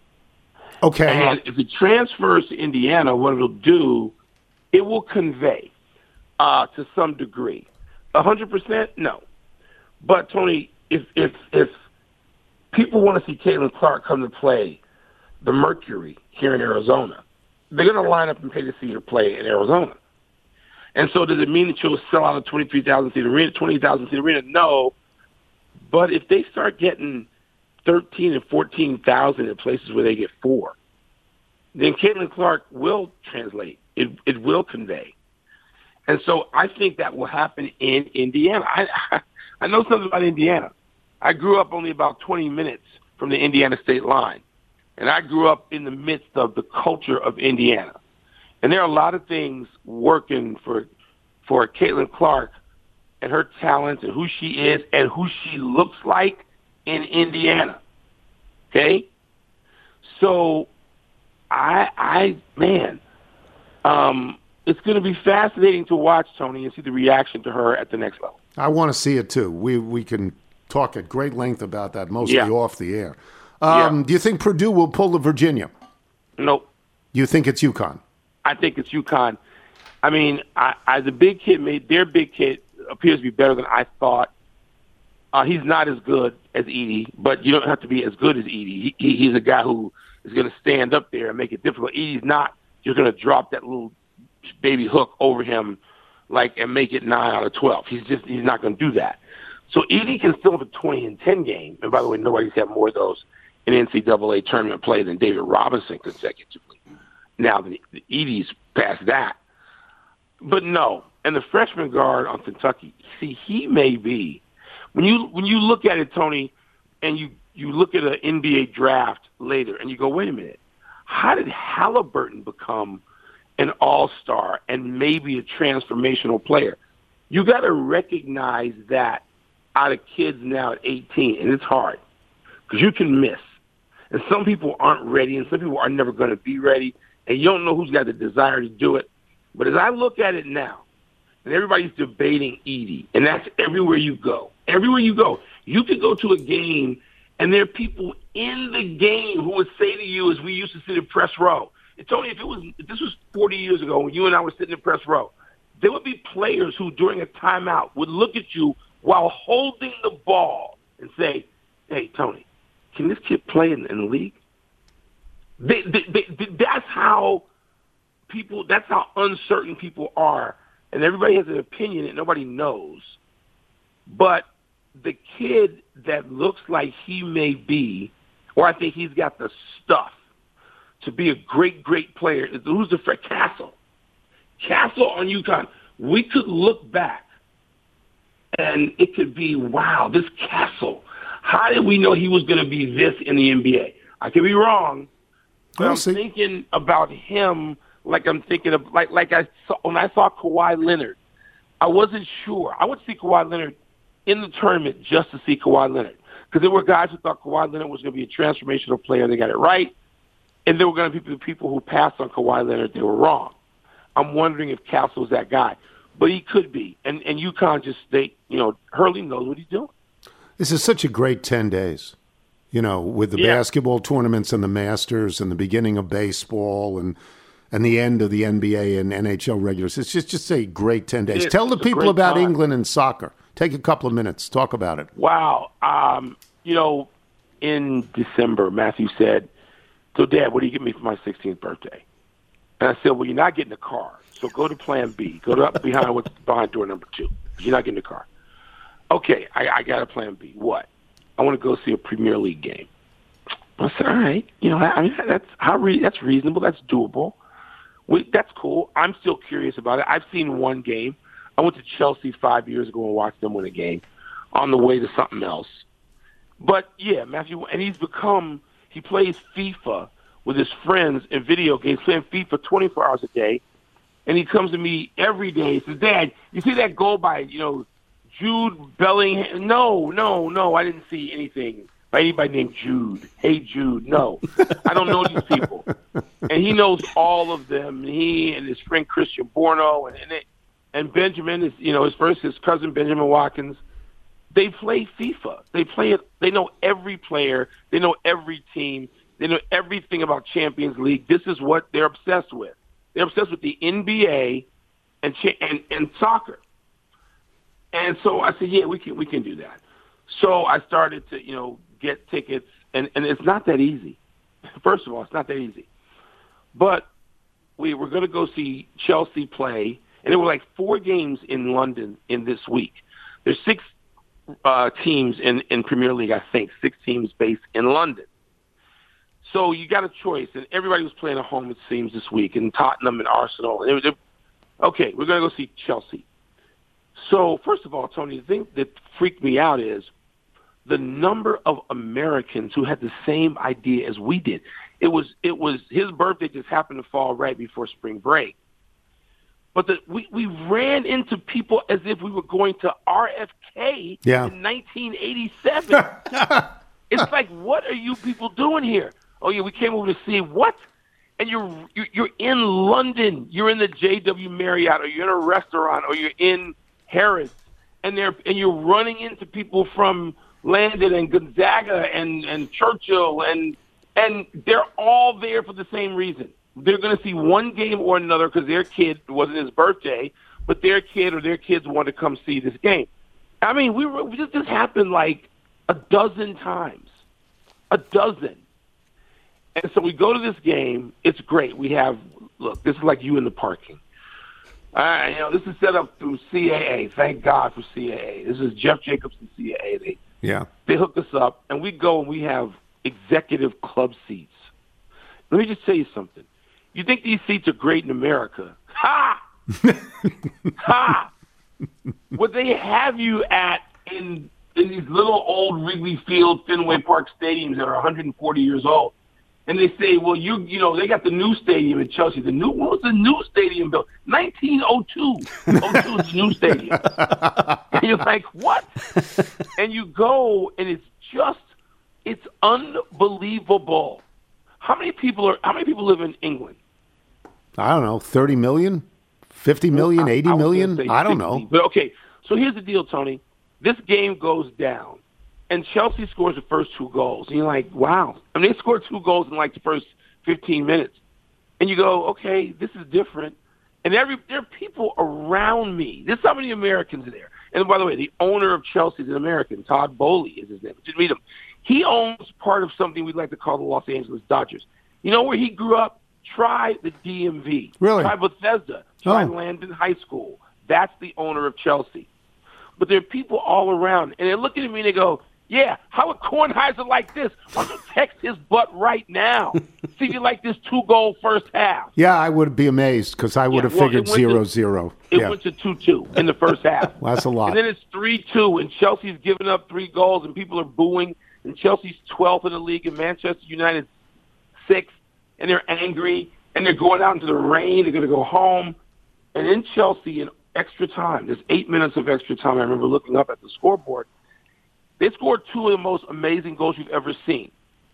Okay. And if it transfers to Indiana, what it'll do, it will convey uh, to some degree. A hundred percent, no. But Tony, if if if people want to see Caitlin Clark come to play the Mercury here in Arizona, they're going to line up and pay to see her play in Arizona. And so, does it mean that you'll sell out a twenty-three thousand seat arena, twenty thousand seat arena? No. But if they start getting thirteen and fourteen thousand in places where they get four, then Caitlin Clark will translate. It it will convey. And so I think that will happen in Indiana. I I know something about Indiana. I grew up only about twenty minutes from the Indiana state line. And I grew up in the midst of the culture of Indiana. And there are a lot of things working for for Caitlin Clark and her talents and who she is and who she looks like in Indiana. Okay? So I I man, um, it's going to be fascinating to watch, Tony, and see the reaction to her at the next level. I want to see it too. We we can talk at great length about that, mostly Yeah. off the air. Um, Yeah. Do you think Purdue will pull the Virginia? Nope. Do you think it's UConn? I think it's UConn. I mean, I, I the big kid made their big kid appears to be better than I thought. Uh, he's not as good as Edey, but you don't have to be as good as Edey. He, he, he's a guy who is going to stand up there and make it difficult. Edey's not. You're going to drop that little baby hook over him, like and make it nine out of twelve. He's just he's not going to do that. So Edey can still have a twenty and ten game. And by the way, nobody's had more of those in N C double A tournament play than David Robinson consecutively. Now the, the Edey's past that. But no, and the freshman guard on Kentucky, see, he may be when you when you look at it, Tony, and you, you look at an N B A draft later, and you go, wait a minute, how did Halliburton become an all-star and maybe a transformational player? You got to recognize that out of kids now at eighteen, and it's hard because you can miss. And some people aren't ready, and some people are never going to be ready, and you don't know who's got the desire to do it. But as I look at it now, and everybody's debating Edey, and that's everywhere you go. Everywhere you go. You could go to a game, and there are people in the game who would say to you, as we used to sit in press row, it's only if it was if this was forty years ago when you and I were sitting in press row, there would be players who during a timeout would look at you while holding the ball and say, hey, Tony, can this kid play in, in the league? They, they, they, that's how people, that's how uncertain people are. And everybody has an opinion that nobody knows. But the kid that looks like he may be, or I think he's got the stuff to be a great, great player, is who's the Fred Castle. Castle on UConn. We could look back, and it could be, wow, this Castle. How did we know he was going to be this in the N B A? I could be wrong, but We'll I'm see. thinking about him like I'm thinking of like like I saw when I saw Kawhi Leonard. I wasn't sure. I would see Kawhi Leonard in the tournament just to see Kawhi Leonard, because there were guys who thought Kawhi Leonard was going to be a transformational player, and they got it right, and there were going to be people who passed on Kawhi Leonard. They were wrong. I'm wondering if Castle's that guy, but he could be. And and UConn just they you know Hurley knows what he's doing. This is such a great ten days, you know, with the Yeah. basketball tournaments and the Masters and the beginning of baseball and and the end of the N B A and N H L regulars. It's just, just a great ten days. It's Tell the a people great about time. England and soccer. Take a couple of minutes. Talk about it. Wow. Um, you know, in December, Matthew said, so, Dad, what do you get me for my sixteenth birthday? And I said, well, you're not getting a car, so go to Plan B. Go to up behind what's behind door number two. You're not getting a car. Okay, I, I got a Plan B. What? I want to go see a Premier League game. I said, all right. You know, I mean, that's how re- that's reasonable. That's doable. We, that's cool. I'm still curious about it. I've seen one game. I went to Chelsea five years ago and watched them win a game on the way to something else. But, yeah, Matthew, and he's become – he plays FIFA with his friends in video games, playing FIFA twenty-four hours a day. And he comes to me every day and says, Dad, you see that goal by, you know, Jude Bellingham? No, no, no, I didn't see anything by anybody named Jude. Hey, Jude, no. I don't know these people. And he knows all of them. He and his friend Christian Borno and, and it, And Benjamin is, you know, his first, his cousin Benjamin Watkins. They play FIFA. They play it. They know every player. They know every team. They know everything about Champions League. This is what they're obsessed with. They're obsessed with the N B A and and and soccer. And so I said, yeah, we can we can do that. So I started to, you know, get tickets, and, and it's not that easy. First of all, it's not that easy. But we were going to go see Chelsea play. And there were like four games in London in this week. There's six uh, teams in, in Premier League, I think, six teams based in London. So you got a choice, and everybody was playing at home, it seems, this week, and Tottenham and Arsenal. And it was, okay, we're going to go see Chelsea. So, first of all, Tony, the thing that freaked me out is the number of Americans who had the same idea as we did. It was, it was his birthday just happened to fall right before spring break. But the, we, we ran into people as if we were going to R F K Yeah. in nineteen eighty-seven. It's like, what are you people doing here? Oh, yeah, we came over to see what? And you're, you're you're in London. You're in the J W Marriott, or you're in a restaurant, or you're in Harrods, and they're and you're running into people from Landon and Gonzaga and, and Churchill, and and they're all there for the same reason. They're going to see one game or another because their kid wasn't his birthday, but their kid or their kids want to come see this game. I mean, we were this just happened like a dozen times, a dozen. And so we go to this game. It's great. We have look. This is like you in the parking. All right, you know, this is set up through C A A. Thank God for C A A. This is Jeff Jacobs and C A A. They Yeah. they hook us up, and we go and we have executive club seats. Let me just tell you something. You think these seats are great in America? Ha! Ha! What they have you at in in these little old Wrigley Field, Fenway Park stadiums that are one hundred forty years old, and they say, well, you you know, they got the new stadium in Chelsea. The new what was the new stadium built? nineteen oh two. oh two is the new stadium. And you're like, what? And you go, and it's just It's unbelievable. How many people are? How many people live in England? I don't know, thirty million, fifty million, eighty I, I million. say I don't sixty. know. But okay, so here's the deal, Tony. This game goes down, and Chelsea scores the first two goals, and you're like, wow. I mean, they scored two goals in like the first fifteen minutes, and you go, okay, this is different. And every there are people around me. This is how many Americans are there. And by the way, the owner of Chelsea is an American. Todd Bowley is his name. Just meet him. He owns part of something we'd like to call the Los Angeles Dodgers. You know where he grew up? Try the D M V. Really? Try Bethesda. Try Oh. Landon High School. That's the owner of Chelsea. But there are people all around, and they're looking at me and they go, yeah, how would Kornheiser like this? Why don't you text his butt right now? See if you like this two-goal first half. Yeah, I would be amazed because I would Yeah, have well, figured it went zero to- zero. It Yeah, went to two-two in the first half. well, that's a lot. And then it's three-two, and Chelsea's giving up three goals, and people are booing. And Chelsea's twelfth in the league, and Manchester United's sixth, and they're angry, and they're going out into the rain. They're going to go home. And in Chelsea, in extra time, there's eight minutes of extra time. I remember looking up at the scoreboard. They scored two of the most amazing goals you've ever seen.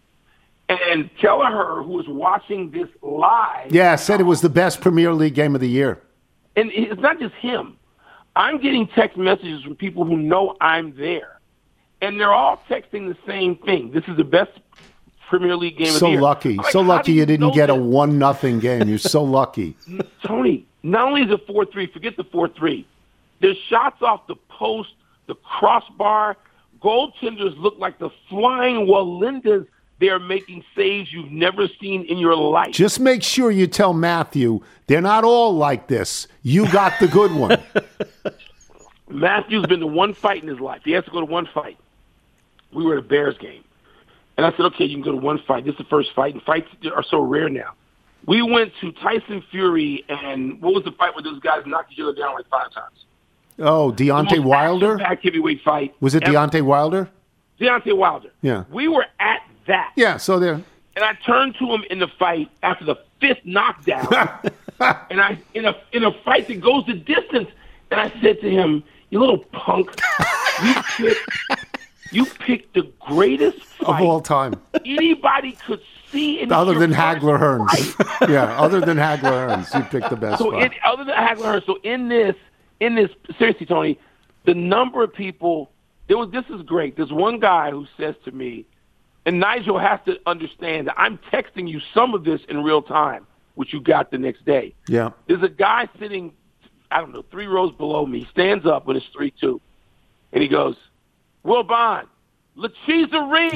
And Kelleher, who was watching this live, Yeah, said it was the best Premier League game of the year. and it's not just him. I'm getting text messages from people who know I'm there. And they're all texting the same thing. This is the best Premier League game of So the year. lucky. I'm like, So how lucky do you didn't know get a this? one nothing game. You're so lucky. Tony, not only is it four three, forget the four three. There's shots off the post, the crossbar. Goaltenders look like the flying Walindas. They're making saves you've never seen in your life. Just make sure you tell Matthew they're not all like this. You got the good one. Matthew's been to one fight in his life. He has to go to one fight. We were at a Bears game. And I said, okay, you can go to one fight. This is the first fight, and fights are so rare now. We went to Tyson Fury, and what was the fight where those guys knocked each other down like five times? Oh, The Deontay most Wilder? action-packed heavyweight fight. Was it ever. Deontay Wilder? Deontay Wilder. Yeah. We were at that. Yeah, so there. And I turned to him in the fight after the fifth knockdown, and I in a in a fight that goes the distance, and I said to him, "You little punk, you picked you picked the greatest Of fight all time. anybody could see in Other your than first Hagler Hearns. fight." Yeah, other than Hagler Hearns. You picked the best So one. in, other than Hagler Hearns, so in this in this seriously, Tony, the number of people there was this is great. There's one guy who says to me, and Nigel has to understand that I'm texting you some of this in real time, which you got the next day. Yeah. There's a guy sitting, I don't know, three rows below me. He stands up when it's three two, and he goes, Will Bond, LaChiza Reed,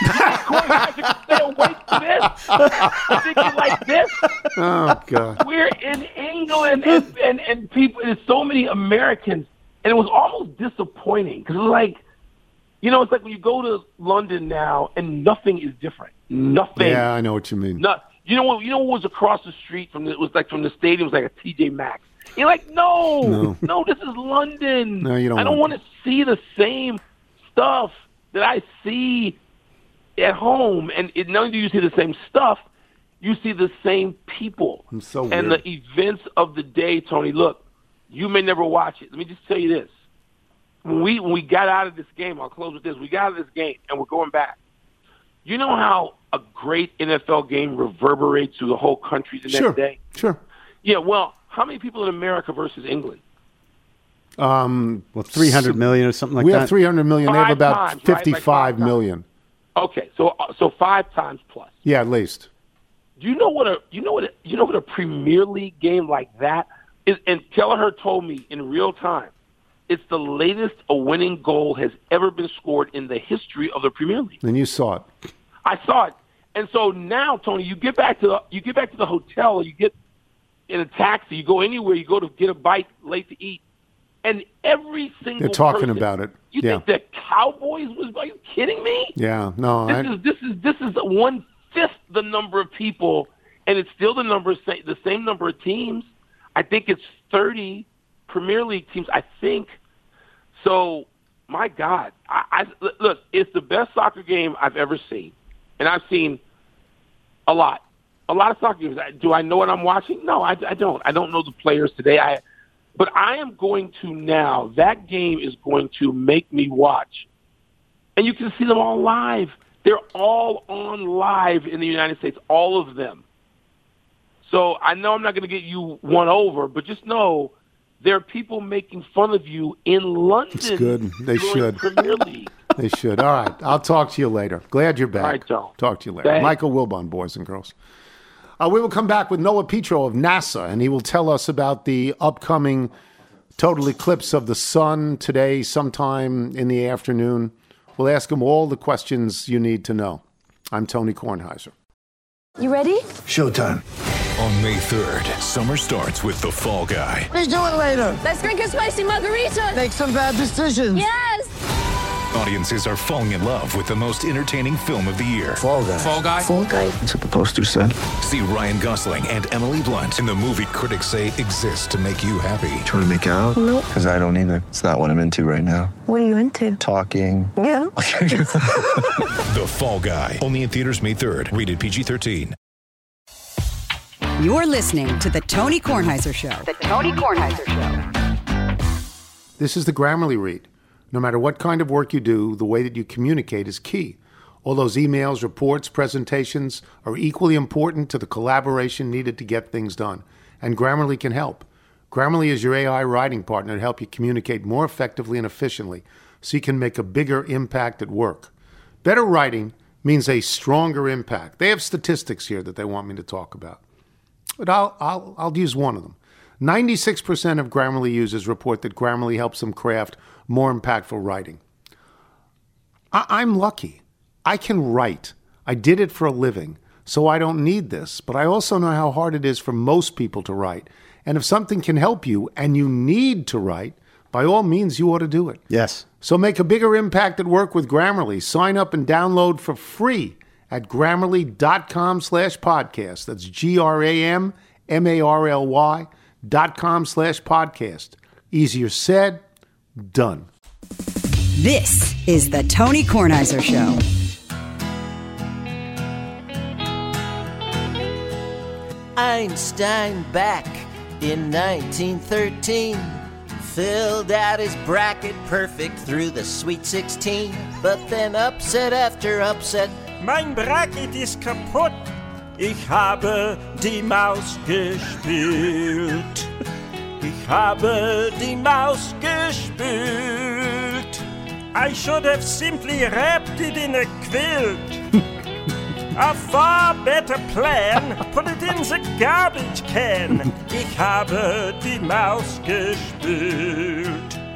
stay awake from this? I think you like this? Oh, God. We're in England, and, and, and people, there's so many Americans, and it was almost disappointing because it was like, you know, it's like when you go to London now and nothing is different. Nothing. Yeah, I know what you mean. No, you know what? You know what was across the street from the, it was like from the stadium? It was like a T J Maxx. You're like, no, No. no, this is London. No, you don't I don't want want to see the same stuff that I see at home. And it, not only do you see the same stuff, you see the same people. I'm so And weird. the events of the day, Tony. Look, you may never watch it. Let me just tell you this. When we when we got out of this game, I'll close with this. We got out of this game, and we're going back. You know how a great N F L game reverberates through the whole country the Sure. next day? Sure. Yeah, well, how many people in America versus England? Um, Well, three hundred million or something like we that. have three hundred million. They have Five about times, right? Like fifty-five five times. million. Okay, so so five times plus. Yeah, at least. Do you know what a you know what a, you know what a Premier League game like that is? And Kelleher told me in real time, it's the latest a winning goal has ever been scored in the history of the Premier League. And you saw it. I saw it, and so now, Tony, you get back to the you get back to the hotel, or you get in a taxi, you go anywhere, you go to get a bite late to eat, and every single They're talking person- about it. You Yeah. think the Cowboys was? Are you kidding me? Yeah. No, This I, is this is this is one fifth the number of people, and it's still the number the same number of teams. I think it's thirty Premier League teams. I think so. My God, I, I look. It's the best soccer game I've ever seen, and I've seen a lot, a lot of soccer games. Do I know what I'm watching? No, I, I don't. I don't know the players today. I, but I am going to now. That game is going to make me watch, and you can see them all live. They're all on live in the United States, all of them. So I know I'm not going to get you one over, but just know there are people making fun of you in London. It's good. They should. Premier League. They should. All right. I'll talk to you later. Glad you're back. All right, Joe. Talk to you later. Thanks. Michael Wilbon, boys and girls. Uh, we will come back with Noah Petro of NASA, and he will tell us about the upcoming total eclipse of the sun today, sometime in the afternoon. We'll ask him all the questions you need to know. I'm Tony Kornheiser. You ready? Showtime. On May third, summer starts with The Fall Guy. Let's do it later. Let's drink a spicy margarita. Make some bad decisions. Yes. Audiences are falling in love with the most entertaining film of the year. Fall Guy. Fall Guy? Fall Guy. That's what the poster said. See Ryan Gosling and Emily Blunt in the movie critics say exists to make you happy. Trying to make it out? Nope. Because I don't either. It's not what I'm into right now. What are you into? Talking. Yeah. The Fall Guy. Only in theaters May third. Rated P G thirteen. You're listening to The Tony Kornheiser Show. The Tony Kornheiser Show. This is the Grammarly read. No matter what kind of work you do, the way that you communicate is key. All those emails, reports, presentations are equally important to the collaboration needed to get things done. And Grammarly can help. Grammarly is your A I writing partner to help you communicate more effectively and efficiently so you can make a bigger impact at work. Better writing means a stronger impact. They have statistics here that they want me to talk about. But I'll, I'll, I'll use one of them. ninety-six percent of Grammarly users report that Grammarly helps them craft more impactful writing. I, I'm lucky. I can write. I did it for a living, so I don't need this. But I also know how hard it is for most people to write. And if something can help you and you need to write, by all means, you ought to do it. Yes. So make a bigger impact at work with Grammarly. Sign up and download for free at Grammarly.com slash podcast. That's G-R-A-M M-A-R-L-Y dot com slash podcast. Easier said, done. This is The Tony Kornheiser Show. Einstein back in nineteen thirteen filled out his bracket perfect through the Sweet sixteen, but then upset after upset. Mein Bracket ist kaputt. Ich habe die Maus gespielt. Ich habe die Maus gespielt. I should have simply wrapped it in a quilt. A far better plan, put it in the garbage can. Ich habe die Maus gespielt.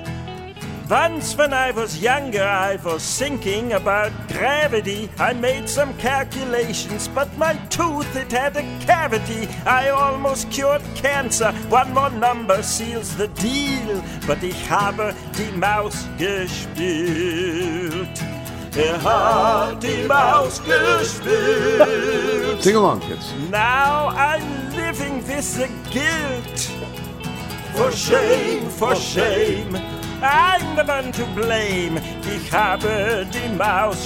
Once when I was younger, I was thinking about gravity. I made some calculations, but my tooth, it had a cavity. I almost cured cancer. One more number seals the deal. But ich habe die Maus gespielt. Er hat die Maus gespielt. Sing along, kids. Now I'm living with the guilt. For shame, for shame. I'm the one to blame. Ich habe die Maus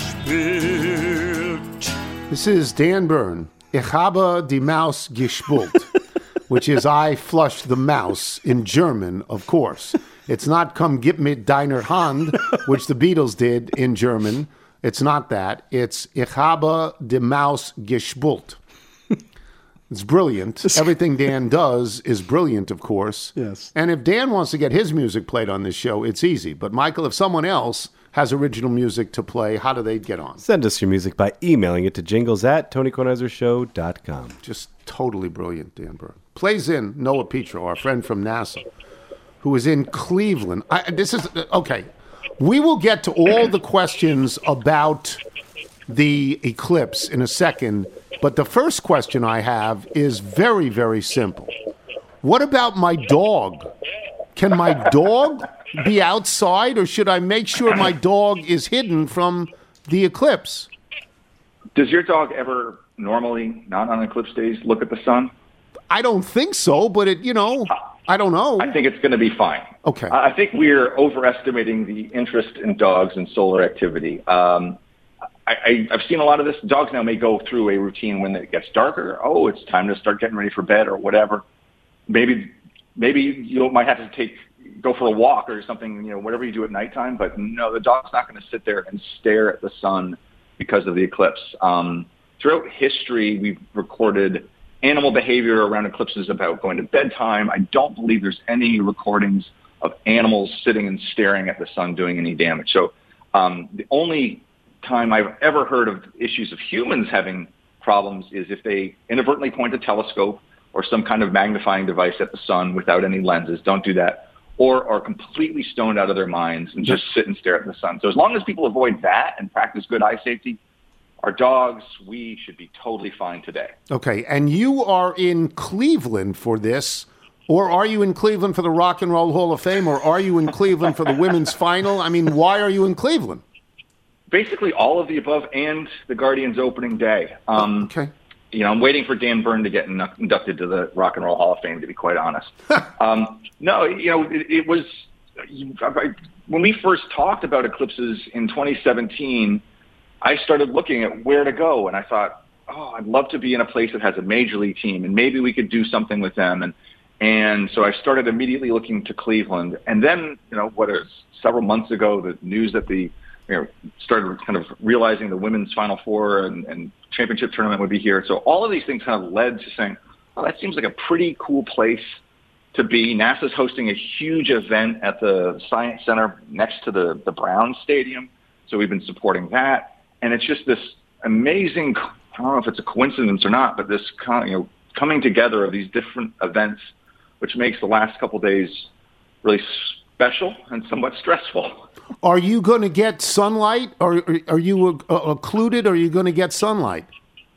gespielt. This is Dan Byrne. Ich habe die Maus gespielt, which is I flushed the mouse in German, of course. It's not Come Get Me Deiner Hand, which the Beatles did in German. It's not that. It's Ich habe die Maus gespielt. It's brilliant. Everything Dan does is brilliant, of course. Yes. And if Dan wants to get his music played on this show, it's easy. But, Michael, if someone else has original music to play, how do they get on? Send us your music by emailing it to jingles at tony kornheiser show dot com. Just totally brilliant, Dan Byrne. Plays in Noah Petro, our friend from NASA, who is in Cleveland. I, this is, okay, we will get to all the questions about the eclipse in a second, but the first question I have is very, very simple. What about my dog? Can my dog be outside, or should I make sure my dog is hidden from the eclipse? Does your dog ever normally, not on eclipse days, look at the sun? I don't think so, but it, you know, I don't know. I think it's going to be fine. Okay. I think we're overestimating the interest in dogs and solar activity. Um, I, I, I've seen a lot of this. Dogs now may go through a routine when it gets darker. Oh, it's time to start getting ready for bed or whatever. Maybe, maybe you might have to take go for a walk or something. You know, whatever you do at nighttime. But no, the dog's not going to sit there and stare at the sun because of the eclipse. Um, throughout history, we've recorded animal behavior around eclipses about going to bedtime. I don't believe there's any recordings of animals sitting and staring at the sun doing any damage. So um, the only time I've ever heard of issues of humans having problems is if they inadvertently point a telescope or some kind of magnifying device at the sun without any lenses. Don't do that. Or are completely stoned out of their minds and just sit and stare at the sun. So as long as people avoid that and practice good eye safety, our dogs, we should be totally fine today. Okay, and you are in Cleveland for this, or are you in Cleveland for the Rock and Roll Hall of Fame, or are you in Cleveland for the women's final? I mean, why are you in Cleveland? Basically all of the above and the Guardians opening day. Um, okay. You know, I'm waiting for Dan Byrne to get inducted to the Rock and Roll Hall of Fame, to be quite honest. um, no, you know, it, it was, when we first talked about eclipses in twenty seventeen, I started looking at where to go, and I thought, oh, I'd love to be in a place that has a major league team, and maybe we could do something with them. And and so I started immediately looking to Cleveland. And then, you know, what is several months ago, the news that the, you know, started kind of realizing the women's Final Four and, and championship tournament would be here. So all of these things kind of led to saying, oh, that seems like a pretty cool place to be. NASA's hosting a huge event at the Science Center next to the, the Browns Stadium. So we've been supporting that. And it's just this amazing, I don't know if it's a coincidence or not, but this kind of, you know, coming together of these different events, which makes the last couple of days really special and somewhat stressful. Are you going to get sunlight? Or are you uh, occluded? Or are you going to get sunlight?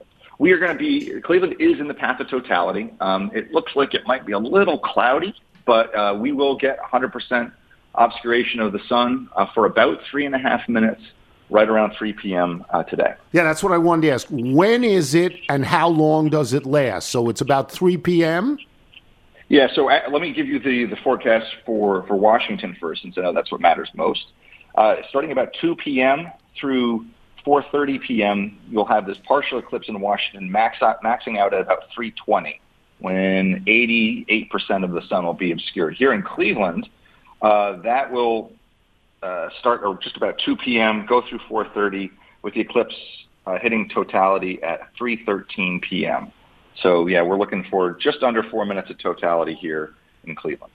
We are going to be, Cleveland is in the path of totality. Um, it looks like it might be a little cloudy, but uh, we will get one hundred percent obscuration of the sun uh, for about three and a half minutes, right around three p.m. Uh, today. Yeah, that's what I wanted to ask. When is it and how long does it last? So it's about three p.m.? Yeah, so uh, let me give you the, the forecast for, for Washington first, since I know that's what matters most. Uh, starting about two p.m. through four thirty p.m., you'll have this partial eclipse in Washington max out, maxing out at about three twenty, when eighty-eight percent of the sun will be obscured. Here in Cleveland, uh, that will uh, start or just about two p.m., go through four thirty, with the eclipse uh, hitting totality at three thirteen p.m. So, yeah, we're looking for just under four minutes of totality here in Cleveland.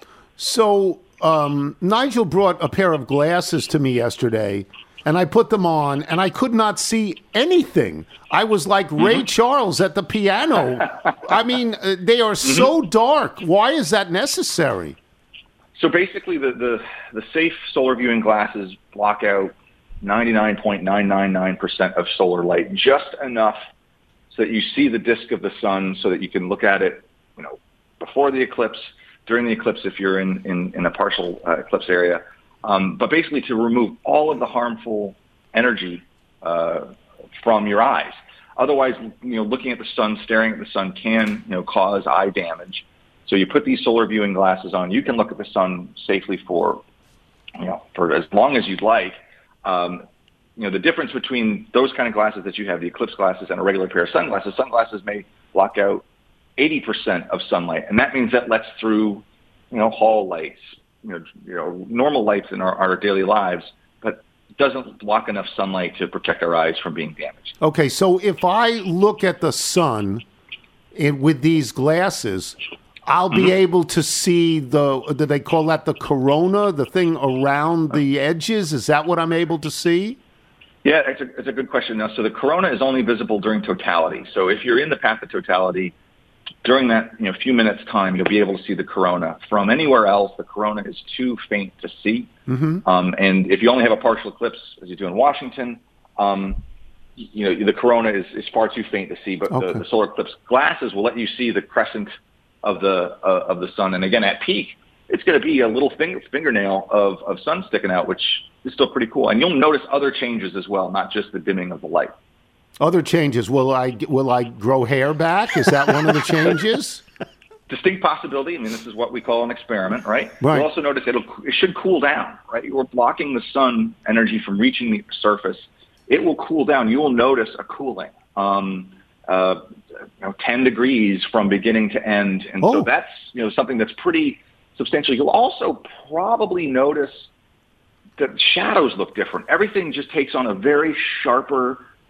So um, Nigel brought a pair of glasses to me yesterday, and I put them on, and I could not see anything. I was like mm-hmm. Ray Charles at the piano. I mean, uh, they are mm-hmm. so dark. Why is that necessary? So basically, the, the, the safe solar viewing glasses block out ninety-nine point nine nine nine percent of solar light, just enough so that you see the disk of the sun, so that you can look at it, you know, before the eclipse, during the eclipse if you're in, in, in a partial uh, eclipse area. Um, but basically to remove all of the harmful energy uh, from your eyes. Otherwise, you know, looking at the sun, staring at the sun can, you know, cause eye damage. So you put these solar viewing glasses on, you can look at the sun safely for, you know, for as long as you'd like. Um, you know, the difference between those kind of glasses that you have, the eclipse glasses, and a regular pair of sunglasses, sunglasses may block out eighty percent of sunlight. And that means that lets through, you know, hall lights, you know, you know, normal lights in our, our daily lives, but doesn't block enough sunlight to protect our eyes from being damaged. Okay, so if I look at the sun in, with these glasses, I'll be mm-hmm. able to see the, do they call that the corona, the thing around the edges? Is that what I'm able to see? Yeah, it's a, it's a good question. Now, so the corona is only visible during totality. So if you're in the path of totality, during that you know few minutes time, you'll be able to see the corona. From anywhere else, the corona is too faint to see. Mm-hmm. Um, and if you only have a partial eclipse, as you do in Washington, um, you know the corona is, is far too faint to see. But okay. the, the solar eclipse glasses will let you see the crescent of the uh, of the sun. And again, at peak, it's going to be a little finger, fingernail of, of sun sticking out, which is still pretty cool. And you'll notice other changes as well, not just the dimming of the light. Other changes. Will I will I grow hair back? Is that one of the changes? Distinct possibility. I mean, this is what we call an experiment, right? Right. You'll also notice it'll, it should cool down, right? You're blocking the sun energy from reaching the surface. It will cool down. You will notice a cooling, um, uh, you know, ten degrees from beginning to end. And oh. so that's, you know, something that's pretty substantial. You'll also probably notice that shadows look different. Everything just takes on a very sharper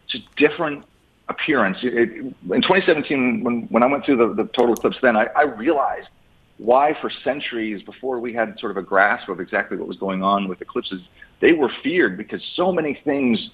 just different appearance. It, in twenty seventeen, when, when I went through the, the total eclipse then, I, I realized why for centuries before we had sort of a grasp of exactly what was going on with eclipses, they were feared because so many things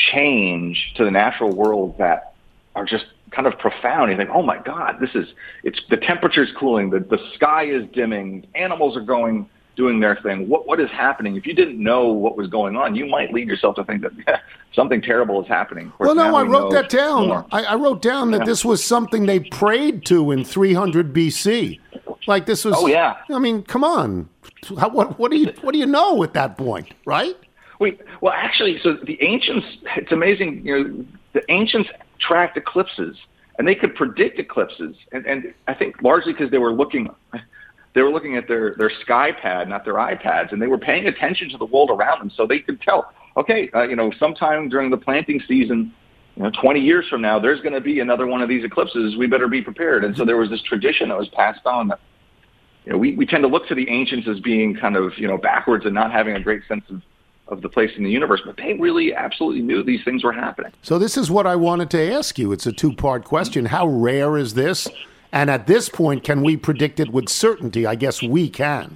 change to the natural world that are just kind of profound. You think, oh my God, this is, it's the temperature's cooling, the, the sky is dimming, animals are going, doing their thing. What What is happening? If you didn't know what was going on, you might lead yourself to think that yeah, something terrible is happening. Of course, well, no, now I we wrote know that down. more. I, I wrote down that Yeah. this was something they prayed to in three hundred B C. Like this was. Oh, yeah. I mean, come on. How, what what do you what do you know at that point, right? Wait, well, actually, so the ancients, it's amazing, you know, the ancients tracked eclipses, and they could predict eclipses, and, and I think largely because they were looking, they were looking at their, their sky pad, not their iPads, and they were paying attention to the world around them, so they could tell, okay, uh, you know, sometime during the planting season, you know, twenty years from now, there's going to be another one of these eclipses, we better be prepared, and so there was this tradition that was passed on that, you know, we, we tend to look to the ancients as being kind of, you know, backwards and not having a great sense of of the place in the universe, but they really absolutely knew these things were happening. So this is what I wanted to ask you. It's a two-part question. How rare is this? And at this point, can we predict it with certainty? I guess we can.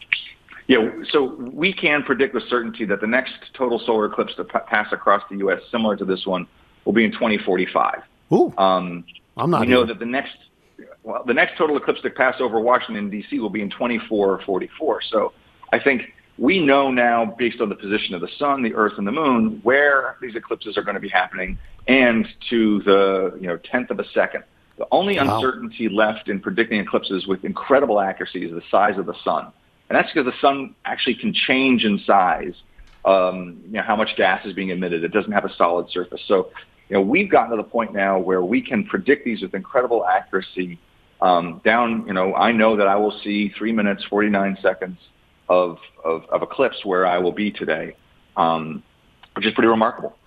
Yeah, so we can predict with certainty that the next total solar eclipse to p- pass across the U S, similar to this one, will be in twenty forty-five. Ooh, um, I'm not We know here. that the next, well, the next total eclipse to pass over Washington, D C will be in twenty-four forty-four. So I think we know now, based on the position of the sun, the earth, and the moon, where these eclipses are going to be happening, and to the you know tenth of a second. The only Wow. uncertainty left in predicting eclipses with incredible accuracy is the size of the sun, and that's because the sun actually can change in size. Um, you know how much gas is being emitted; it doesn't have a solid surface. So, you know, we've gotten to the point now where we can predict these with incredible accuracy. Um, down, you know, I know that I will see three minutes forty-nine seconds. Of, of, of eclipse where I will be today, um, which is pretty remarkable.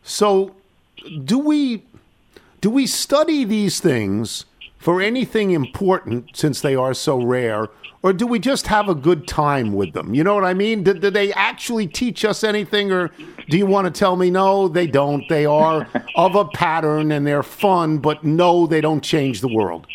So do we do we study these things for anything important since they are so rare, or do we just have a good time with them? You know what I mean? Do, do they actually teach us anything, or do you want to tell me, no, they don't? They are of a pattern and they're fun, but no, they don't change the world.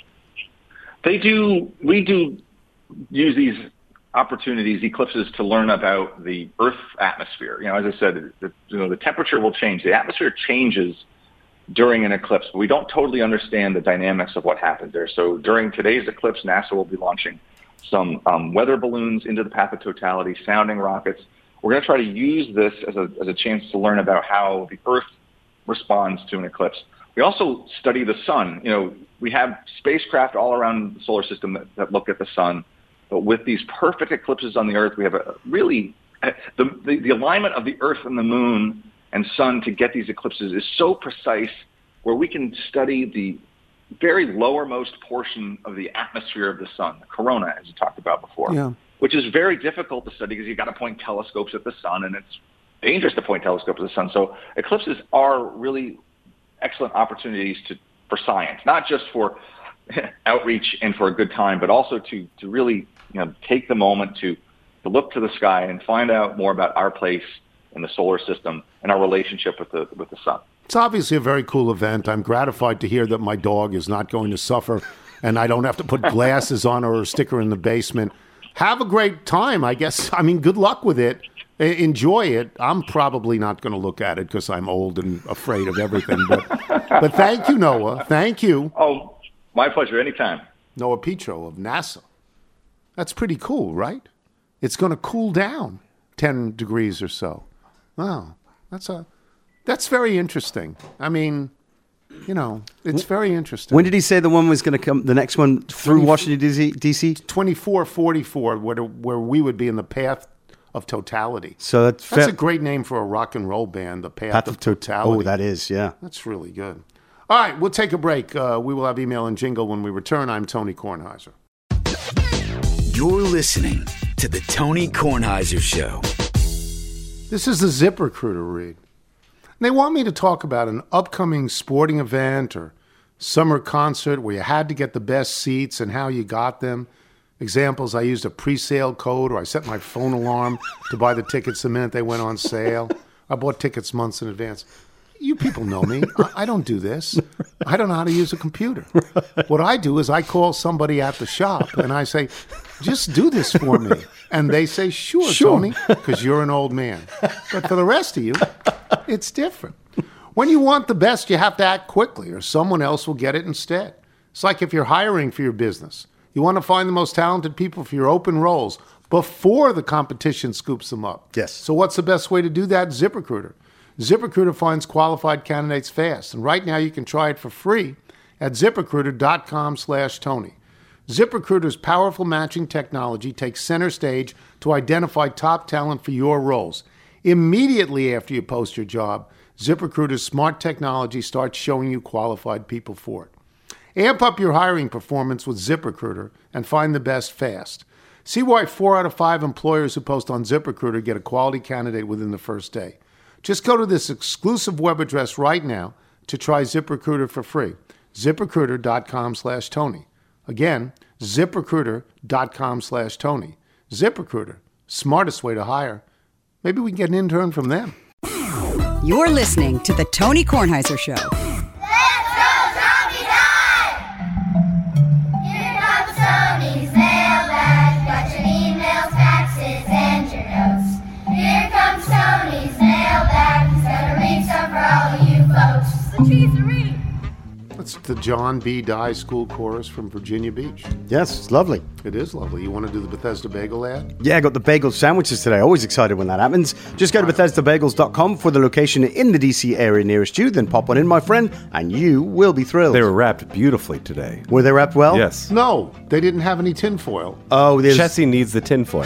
They do, we do use these opportunities, eclipses, to learn about the Earth atmosphere. You know, as I said, the, you know, the temperature will change. The atmosphere changes during an eclipse, but we don't totally understand the dynamics of what happens there. So during today's eclipse, NASA will be launching some um, weather balloons into the path of totality, sounding rockets. We're going to try to use this as a, as a chance to learn about how the Earth responds to an eclipse. We also study the sun. You know, we have spacecraft all around the solar system that, that look at the sun. But with these perfect eclipses on the Earth, we have a really, the, the, the alignment of the Earth and the moon and sun to get these eclipses is so precise, where we can study the very lowermost portion of the atmosphere of the sun, the corona, as you talked about before, Yeah. which is very difficult to study because you've got to point telescopes at the sun, and it's dangerous to point telescopes at the sun. So eclipses are really excellent opportunities to, for science, not just for outreach and for a good time, but also to, to really you know, take the moment to, to look to the sky and find out more about our place in the solar system and our relationship with the with the sun. It's obviously a very cool event. I'm gratified to hear that my dog is not going to suffer and I don't have to put glasses on or a sticker in the basement. Have a great time, I guess. I mean, good luck with it. E- Enjoy it. I'm probably not going to look at it because I'm old and afraid of everything. But, but thank you, Noah. Thank you. Oh, my pleasure. Anytime. Noah Petro of NASA. That's pretty cool, right? It's going to cool down ten degrees or so. Wow, that's a that's very interesting. I mean, you know, it's very interesting. When did he say the one was going to come? The next one through Washington D C. twenty-four forty-four, where where we would be in the path of totality. So that's, that's fa- a great name for a rock and roll band. The path, Path of of to- totality. Oh, that is, yeah. That's really good. All right, we'll take a break. Uh, we will have email and jingle when we return. I'm Tony Kornheiser. You're listening to the Tony Kornheiser Show. This is the ZipRecruiter read. They want me to talk about an upcoming sporting event or summer concert where you had to get the best seats and how you got them. Examples, I used a pre-sale code, or I set my phone alarm to buy the tickets the minute they went on sale. I bought tickets months in advance. You people know me. I, I don't do this. I don't know how to use a computer. What I do is I call somebody at the shop and I say, just do this for me. And they say, sure, Sure. Tony, because you're an old man. But for the rest of you, it's different. When you want the best, you have to act quickly or someone else will get it instead. It's like if you're hiring for your business. You want to find the most talented people for your open roles before the competition scoops them up. Yes. So what's the best way to do that? ZipRecruiter. ZipRecruiter finds qualified candidates fast. And right now you can try it for free at ZipRecruiter.com slash Tony. ZipRecruiter's powerful matching technology takes center stage to identify top talent for your roles. Immediately after you post your job, ZipRecruiter's smart technology starts showing you qualified people for it. Amp up your hiring performance with ZipRecruiter and find the best fast. See why four out of five employers who post on ZipRecruiter get a quality candidate within the first day. Just go to this exclusive web address right now to try ZipRecruiter for free. ZipRecruiter.com slash Tony. Again, ZipRecruiter.com slash Tony. ZipRecruiter, smartest way to hire. Maybe we can get an intern from them. You're listening to The Tony Kornheiser Show. Let's go, Tommy Time! Here comes Tony's mailbag. Got your emails, faxes, and your notes. Here comes Tony's mailbag. He's gonna read some for all of you folks. The cheese to read. That's the John B. Dye School Chorus from Virginia Beach. Yes, it's lovely. It is lovely. You want to do the Bethesda Bagel ad? Yeah, I got the bagel sandwiches today. Always excited when that happens. Just go to Bethesda Bagels dot com for the location in the D C area nearest you. Then pop one in, my friend, and you will be thrilled. They were wrapped beautifully today. Were they wrapped well? Yes. No, they didn't have any tinfoil. Oh, there's... Chessie needs the tinfoil.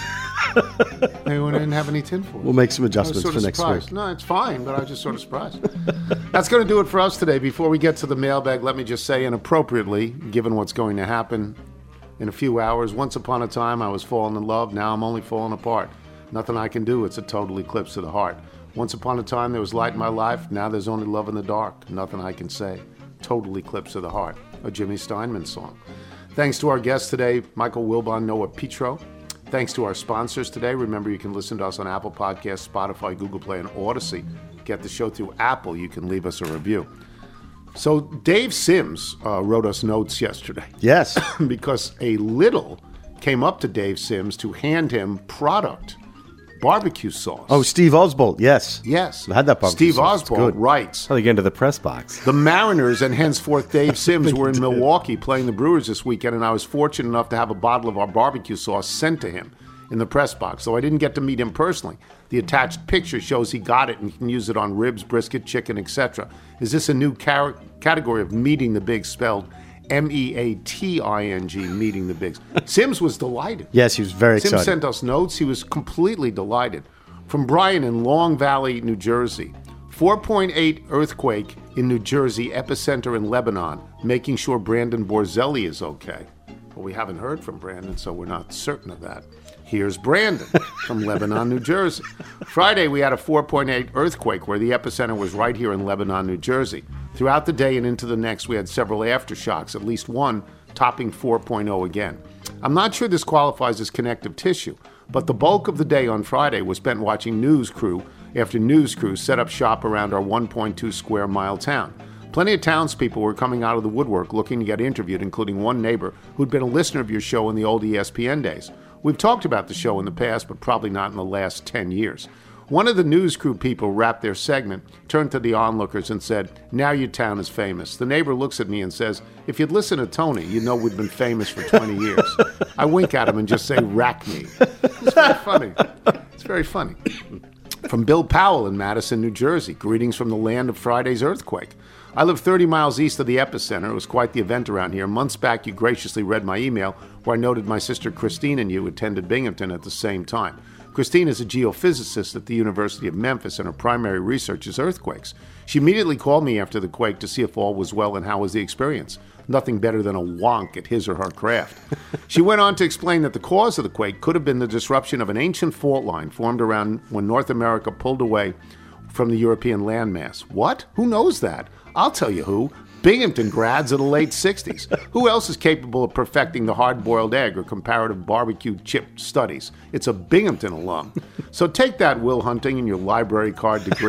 They didn't have any tinfoil. We'll make some I was adjustments sort for of next surprised. week. No, it's fine, but I was just sort of surprised. That's going to do it for us today. Before we get to the mailbag, let me just say inappropriately, given what's going to happen in a few hours, once upon a time I was falling in love. Now I'm only falling apart. Nothing I can do. It's a total eclipse of the heart. Once upon a time there was light in my life. Now there's only love in the dark. Nothing I can say. Total eclipse of the heart. A Jimmy Steinman song. Thanks to our guests today, Michael Wilbon, Noah Petro. Thanks to our sponsors today. Remember, you can listen to us on Apple Podcasts, Spotify, Google Play, and Odyssey. Get the show through Apple. You can leave us a review. So Dave Sims uh, wrote us notes yesterday. Yes. Because a little came up to Dave Sims to hand him product, barbecue sauce. Oh, Steve Oswald, yes. Yes. I had that barbecue Steve sauce. It's Oswald good. writes, How do you get into the press box? the Mariners and henceforth Dave Sims were in Milwaukee playing the Brewers this weekend, and I was fortunate enough to have a bottle of our barbecue sauce sent to him in the press box, so I didn't get to meet him personally. The attached picture shows he got it and he can use it on ribs, brisket, chicken, et cetera. Is this a new car- category of meeting the big, spelled M E A T I N G, meeting the bigs? Sims was delighted. Yes, he was very Sims excited. sent us notes. He was completely delighted. From Brian in Long Valley, New Jersey. four point eight earthquake in New Jersey, epicenter in Lebanon, making sure Brandon Borzelli is okay. Well, we haven't heard from Brandon, so we're not certain of that. Here's Brandon from Lebanon, New Jersey. Friday, we had a four point eight earthquake where the epicenter was right here in Lebanon, New Jersey. Throughout the day and into the next, we had several aftershocks, at least one topping four point oh again. I'm not sure this qualifies as connective tissue, but the bulk of the day on Friday was spent watching News Crew after News Crew set up shop around our one point two square mile town. Plenty of townspeople were coming out of the woodwork looking to get interviewed, including one neighbor who'd been a listener of your show in the old E S P N days. We've talked about the show in the past, but probably not in the last ten years. One of the News Crew people wrapped their segment, turned to the onlookers and said, "Now your town is famous." The neighbor looks at me and says, "If you'd listen to Tony, you'd know we'd been famous for twenty years. I wink at him and just say, "Rack me." It's very funny. It's very funny. From Bill Powell in Madison, New Jersey. Greetings from the land of Friday's earthquake. I live thirty miles east of the epicenter. It was quite the event around here. Months back, you graciously read my email where I noted my sister Christine and you attended Binghamton at the same time. Christine is a geophysicist at the University of Memphis, and her primary research is earthquakes. She immediately called me after the quake to see if all was well and how was the experience. Nothing better than a wonk at his or her craft. She went on to explain that the cause of the quake could have been the disruption of an ancient fault line formed around when North America pulled away from the European landmass. What? Who knows that? I'll tell you who. Binghamton grads of the late sixties. Who else is capable of perfecting the hard-boiled egg or comparative barbecue chip studies? It's a Binghamton alum. So take that, Will Hunting, and your library card degree.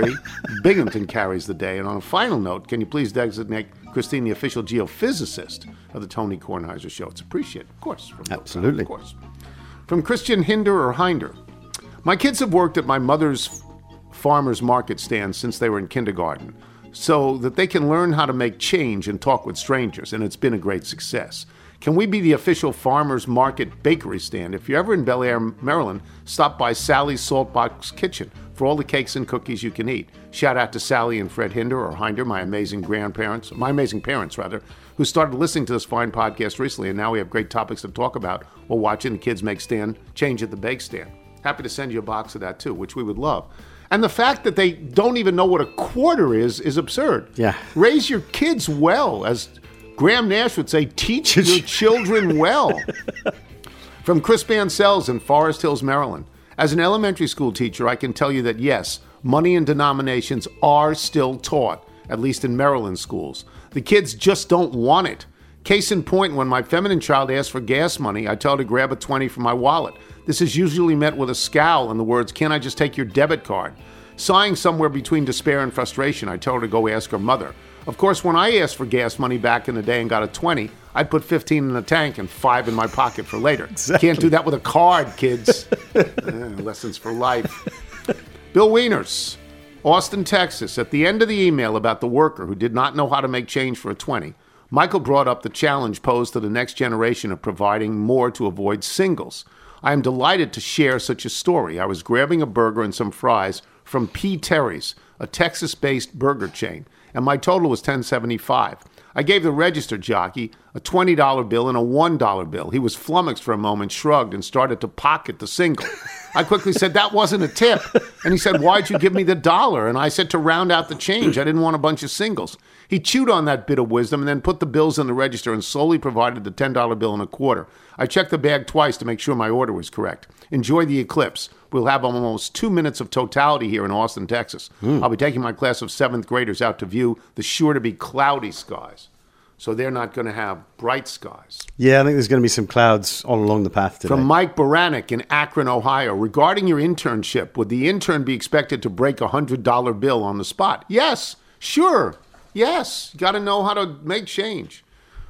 Binghamton carries the day. And on a final note, can you please designate Christine the official geophysicist of the Tony Kornheiser Show? It's appreciated, of course. From Absolutely. Of course. From Christian Hinder or Hinder. My kids have worked at my mother's farmer's market stand since they were in kindergarten so that they can learn how to make change and talk with strangers, and it's been a great success. Can we be the official farmer's market bakery stand? If you're ever in Bel Air, Maryland, stop by Sally's Saltbox Kitchen for all the cakes and cookies you can eat. Shout out to Sally and Fred Hinder or Hinder, my amazing grandparents, my amazing parents rather, who started listening to this fine podcast recently, and now we have great topics to talk about while watching the kids make stand change at the bake stand. Happy to send you a box of that too, which we would love. And the fact that they don't even know what a quarter is is absurd. Yeah. Raise your kids well, as Graham Nash would say, teach your children well. From Chris Bancells in Forest Hills, Maryland. As an elementary school teacher, I can tell you that yes, money and denominations are still taught, at least in Maryland schools. The kids just don't want it. Case in point, when my feminine child asks for gas money, I tell her to grab a twenty from my wallet. This is usually met with a scowl and the words, "Can't I just take your debit card?" Sighing somewhere between despair and frustration, I tell her to go ask her mother. Of course, when I asked for gas money back in the day and got a twenty, I'd put fifteen in the tank and five in my pocket for later. Exactly. Can't do that with a card, kids. uh, lessons for life. Bill Wieners, Austin, Texas. At the end of the email about the worker who did not know how to make change for a twenty, Michael brought up the challenge posed to the next generation of providing more to avoid singles. I am delighted to share such a story. I was grabbing a burger and some fries from P. Terry's, a Texas-based burger chain, and my total was ten dollars and seventy-five cents. I gave the register jockey a twenty dollar bill and a one dollar bill. He was flummoxed for a moment, shrugged, and started to pocket the single. I quickly said, "That wasn't a tip." And he said, "Why'd you give me the dollar?" And I said, "To round out the change. I didn't want a bunch of singles." He chewed on that bit of wisdom and then put the bills in the register and slowly provided the ten dollar bill and a quarter. I checked the bag twice to make sure my order was correct. Enjoy the eclipse. We'll have almost two minutes of totality here in Austin, Texas. Mm. I'll be taking my class of seventh graders out to view the sure-to-be cloudy skies. So they're not going to have bright skies. Yeah, I think there's going to be some clouds all along the path today. From Mike Baranek in Akron, Ohio. Regarding your internship, would the intern be expected to break a one hundred dollar bill on the spot? Yes, sure. Yes, you got to know how to make change.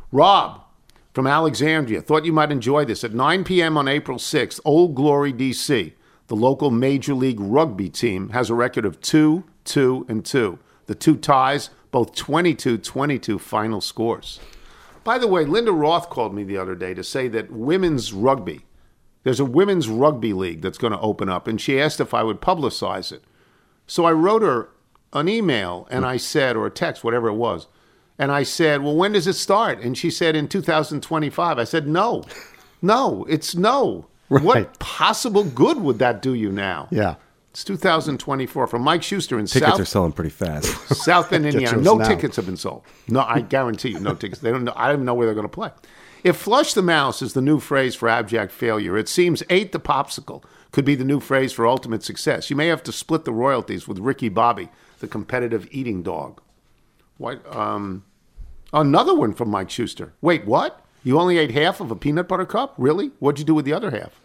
Rob from Alexandria. Thought you might enjoy this. At nine p.m. on April sixth, Old Glory, D C, the local Major League Rugby team has a record of two, two, and two. The two ties, both twenty-two twenty-two final scores. By the way, Linda Roth called me the other day to say that women's rugby, there's a women's rugby league that's going to open up, and she asked if I would publicize it. So I wrote her an email, and I said, or a text, whatever it was, and I said, well, when does it start? And she said, in two thousand twenty-five. I said, no, no, it's no. Right. What possible good would that do you now? Yeah. It's two thousand twenty-four. From Mike Schuster in Tickets South, are selling pretty fast. South Bend, Indiana. No now. tickets have been sold. No, I guarantee you, no tickets. They don't know. I don't even know where they're going to play. If flush the mouse is the new phrase for abject failure, it seems ate the popsicle could be the new phrase for ultimate success. You may have to split the royalties with Ricky Bobby, the competitive eating dog. What? Um, another one from Mike Schuster. Wait, what? You only ate half of a peanut butter cup? Really? What'd you do with the other half?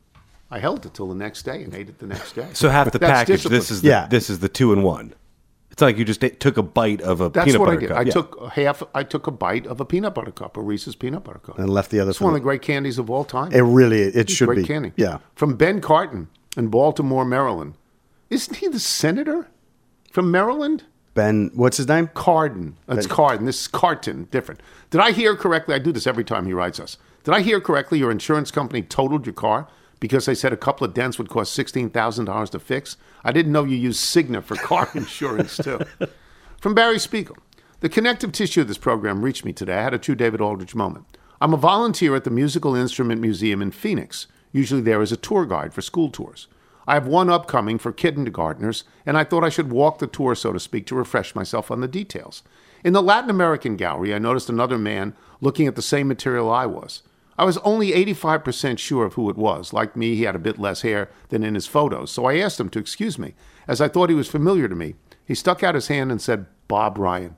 I held it till the next day and ate it the next day. So half the That's package. discipline. This is the, Yeah. this is the two in one. It's not like you just ate, took a bite of a That's peanut what butter I did. cup. I Yeah. took a half. I took a bite of a peanut butter cup, a Reese's peanut butter cup, And left the other It's for one the- of the great candies of all time. It really, it It's should great be. candy. Yeah. From Ben Carton in Baltimore, Maryland. Isn't he the senator from Maryland? Ben, what's his name? Carden. It's Ben- Carden. This is Carton. Different. Did I hear correctly? I do this every time he writes us. Did I hear correctly? Your insurance company totaled your car because they said a couple of dents would cost sixteen thousand dollars to fix? I didn't know you used Cigna for car insurance, too. From Barry Spiegel. The connective tissue of this program reached me today. I had a true David Aldrich moment. I'm a volunteer at the Musical Instrument Museum in Phoenix. Usually there is a tour guide for school tours. I have one upcoming for kindergartners, and I thought I should walk the tour, so to speak, to refresh myself on the details. In the Latin American gallery, I noticed another man looking at the same material I was. I was only eighty-five percent sure of who it was. Like me, he had a bit less hair than in his photos, so I asked him to excuse me, as I thought he was familiar to me. He stuck out his hand and said, Bob Ryan.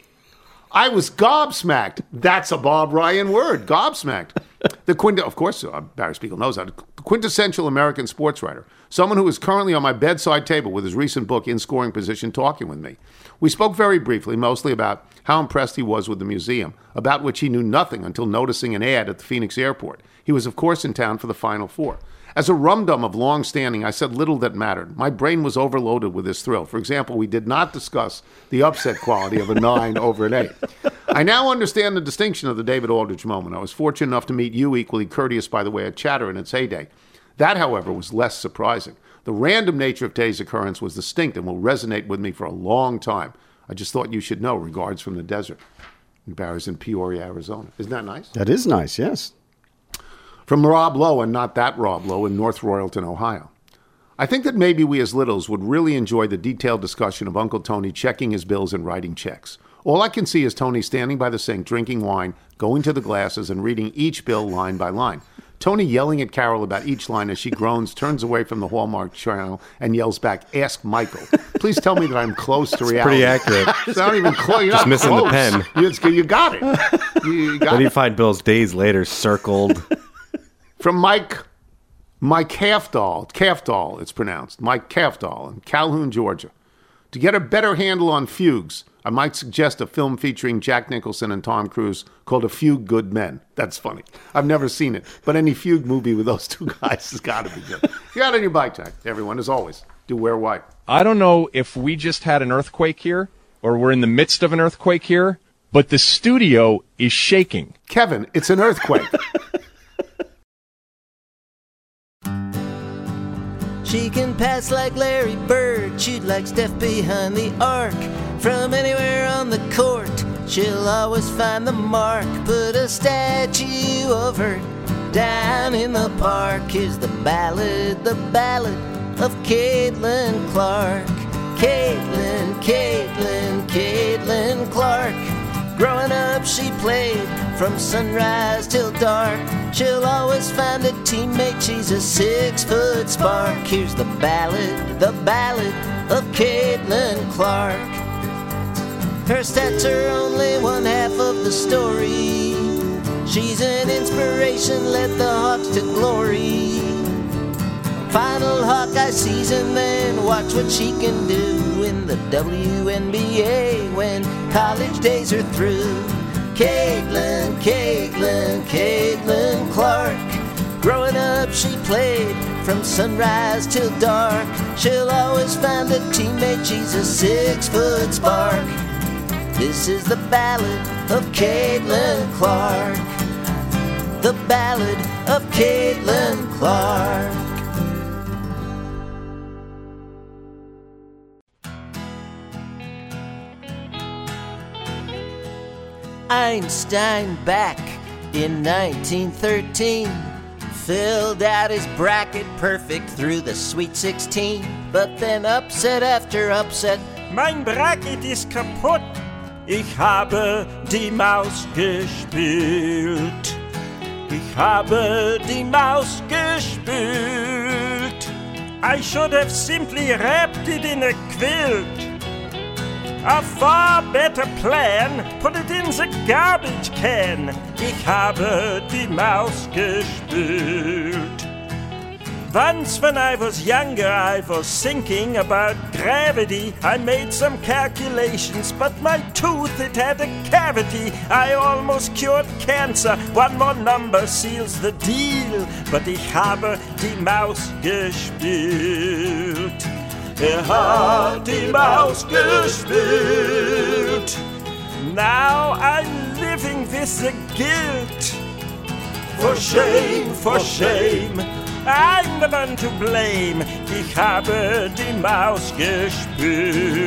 I was gobsmacked. That's a Bob Ryan word, gobsmacked. The quint- of course, uh, Barry Spiegel knows that. The the quintessential American sports writer, someone who is currently on my bedside table with his recent book in scoring position talking with me. We spoke very briefly, mostly about how impressed he was with the museum, about which he knew nothing until noticing an ad at the Phoenix airport. He was, of course, in town for the Final Four. As a rum-dum of long standing, I said little that mattered. My brain was overloaded with this thrill. For example, we did not discuss the upset quality of a nine over an eight. I now understand the distinction of the David Aldridge moment. I was fortunate enough to meet you, equally courteous, by the way, at Chatter in its heyday. That, however, was less surprising. The random nature of today's occurrence was distinct and will resonate with me for a long time. I just thought you should know. Regards from the desert. And Barry's in Peoria, Arizona. Isn't that nice? That is nice, yes. From Rob Lowe, and not that Rob Lowe, in North Royalton, Ohio. I think that maybe we as littles would really enjoy the detailed discussion of Uncle Tony checking his bills and writing checks. All I can see is Tony standing by the sink, drinking wine, going to the glasses, and reading each bill line by line. Tony yelling at Carol about each line as she groans, turns away from the Hallmark channel, and yells back, "Ask Michael." Please tell me that I'm close to reality. Pretty accurate. It's not even close. You're Just not missing close. the pen. You, you got it. You, you got Then it. you find bills days later circled. From Mike, Mike Halfdahl, Halfdahl it's pronounced, Mike Halfdahl in Calhoun, Georgia. To get a better handle on fugues, I might suggest a film featuring Jack Nicholson and Tom Cruise called A Few Good Men. That's funny. I've never seen it, but any fugue movie with those two guys has got to be good. You got it on your bike, Jack. Everyone, as always, do wear white. I don't know if we just had an earthquake here or we're in the midst of an earthquake here, but the studio is shaking. Kevin, it's an earthquake. She can pass like Larry Bird, shoot like Steph behind the arc. From anywhere on the court, she'll always find the mark. Put a statue of her down in the park. Here's the ballad, the ballad of Caitlin Clark. Caitlin, Caitlin, Caitlin Clark. Growing up she played from sunrise till dark. She'll always find a teammate, she's a six-foot spark. Here's the ballad, the ballad of Caitlin Clark. Her stats are only one half of the story. She's an inspiration, led the Hawks to glory. Final Hawkeye season, then watch what she can do in the W N B A when college days are through. Caitlin, Caitlin, Caitlin Clark. Growing up she played from sunrise till dark. She'll always find a teammate, she's a six-foot spark. This is the ballad of Caitlin Clark. The ballad of Caitlin Clark. Einstein back in nineteen thirteen filled out his bracket perfect through the Sweet sixteen, but then upset after upset. Mein Bracket ist kaputt. Ich habe die Maus gespielt. Ich habe die Maus gespielt. I should have simply wrapped it in a quilt. A far better plan, put it in the garbage can. Ich habe die Maus gespielt. Once when I was younger, I was thinking about gravity. I made some calculations, but my tooth, it had a cavity. I almost cured cancer. One more number seals the deal. But ich habe die Maus gespielt. Er hat die Maus gespielt. Now I'm living with the guilt. For shame, for shame, I'm the one to blame. Ich habe die Maus gespielt.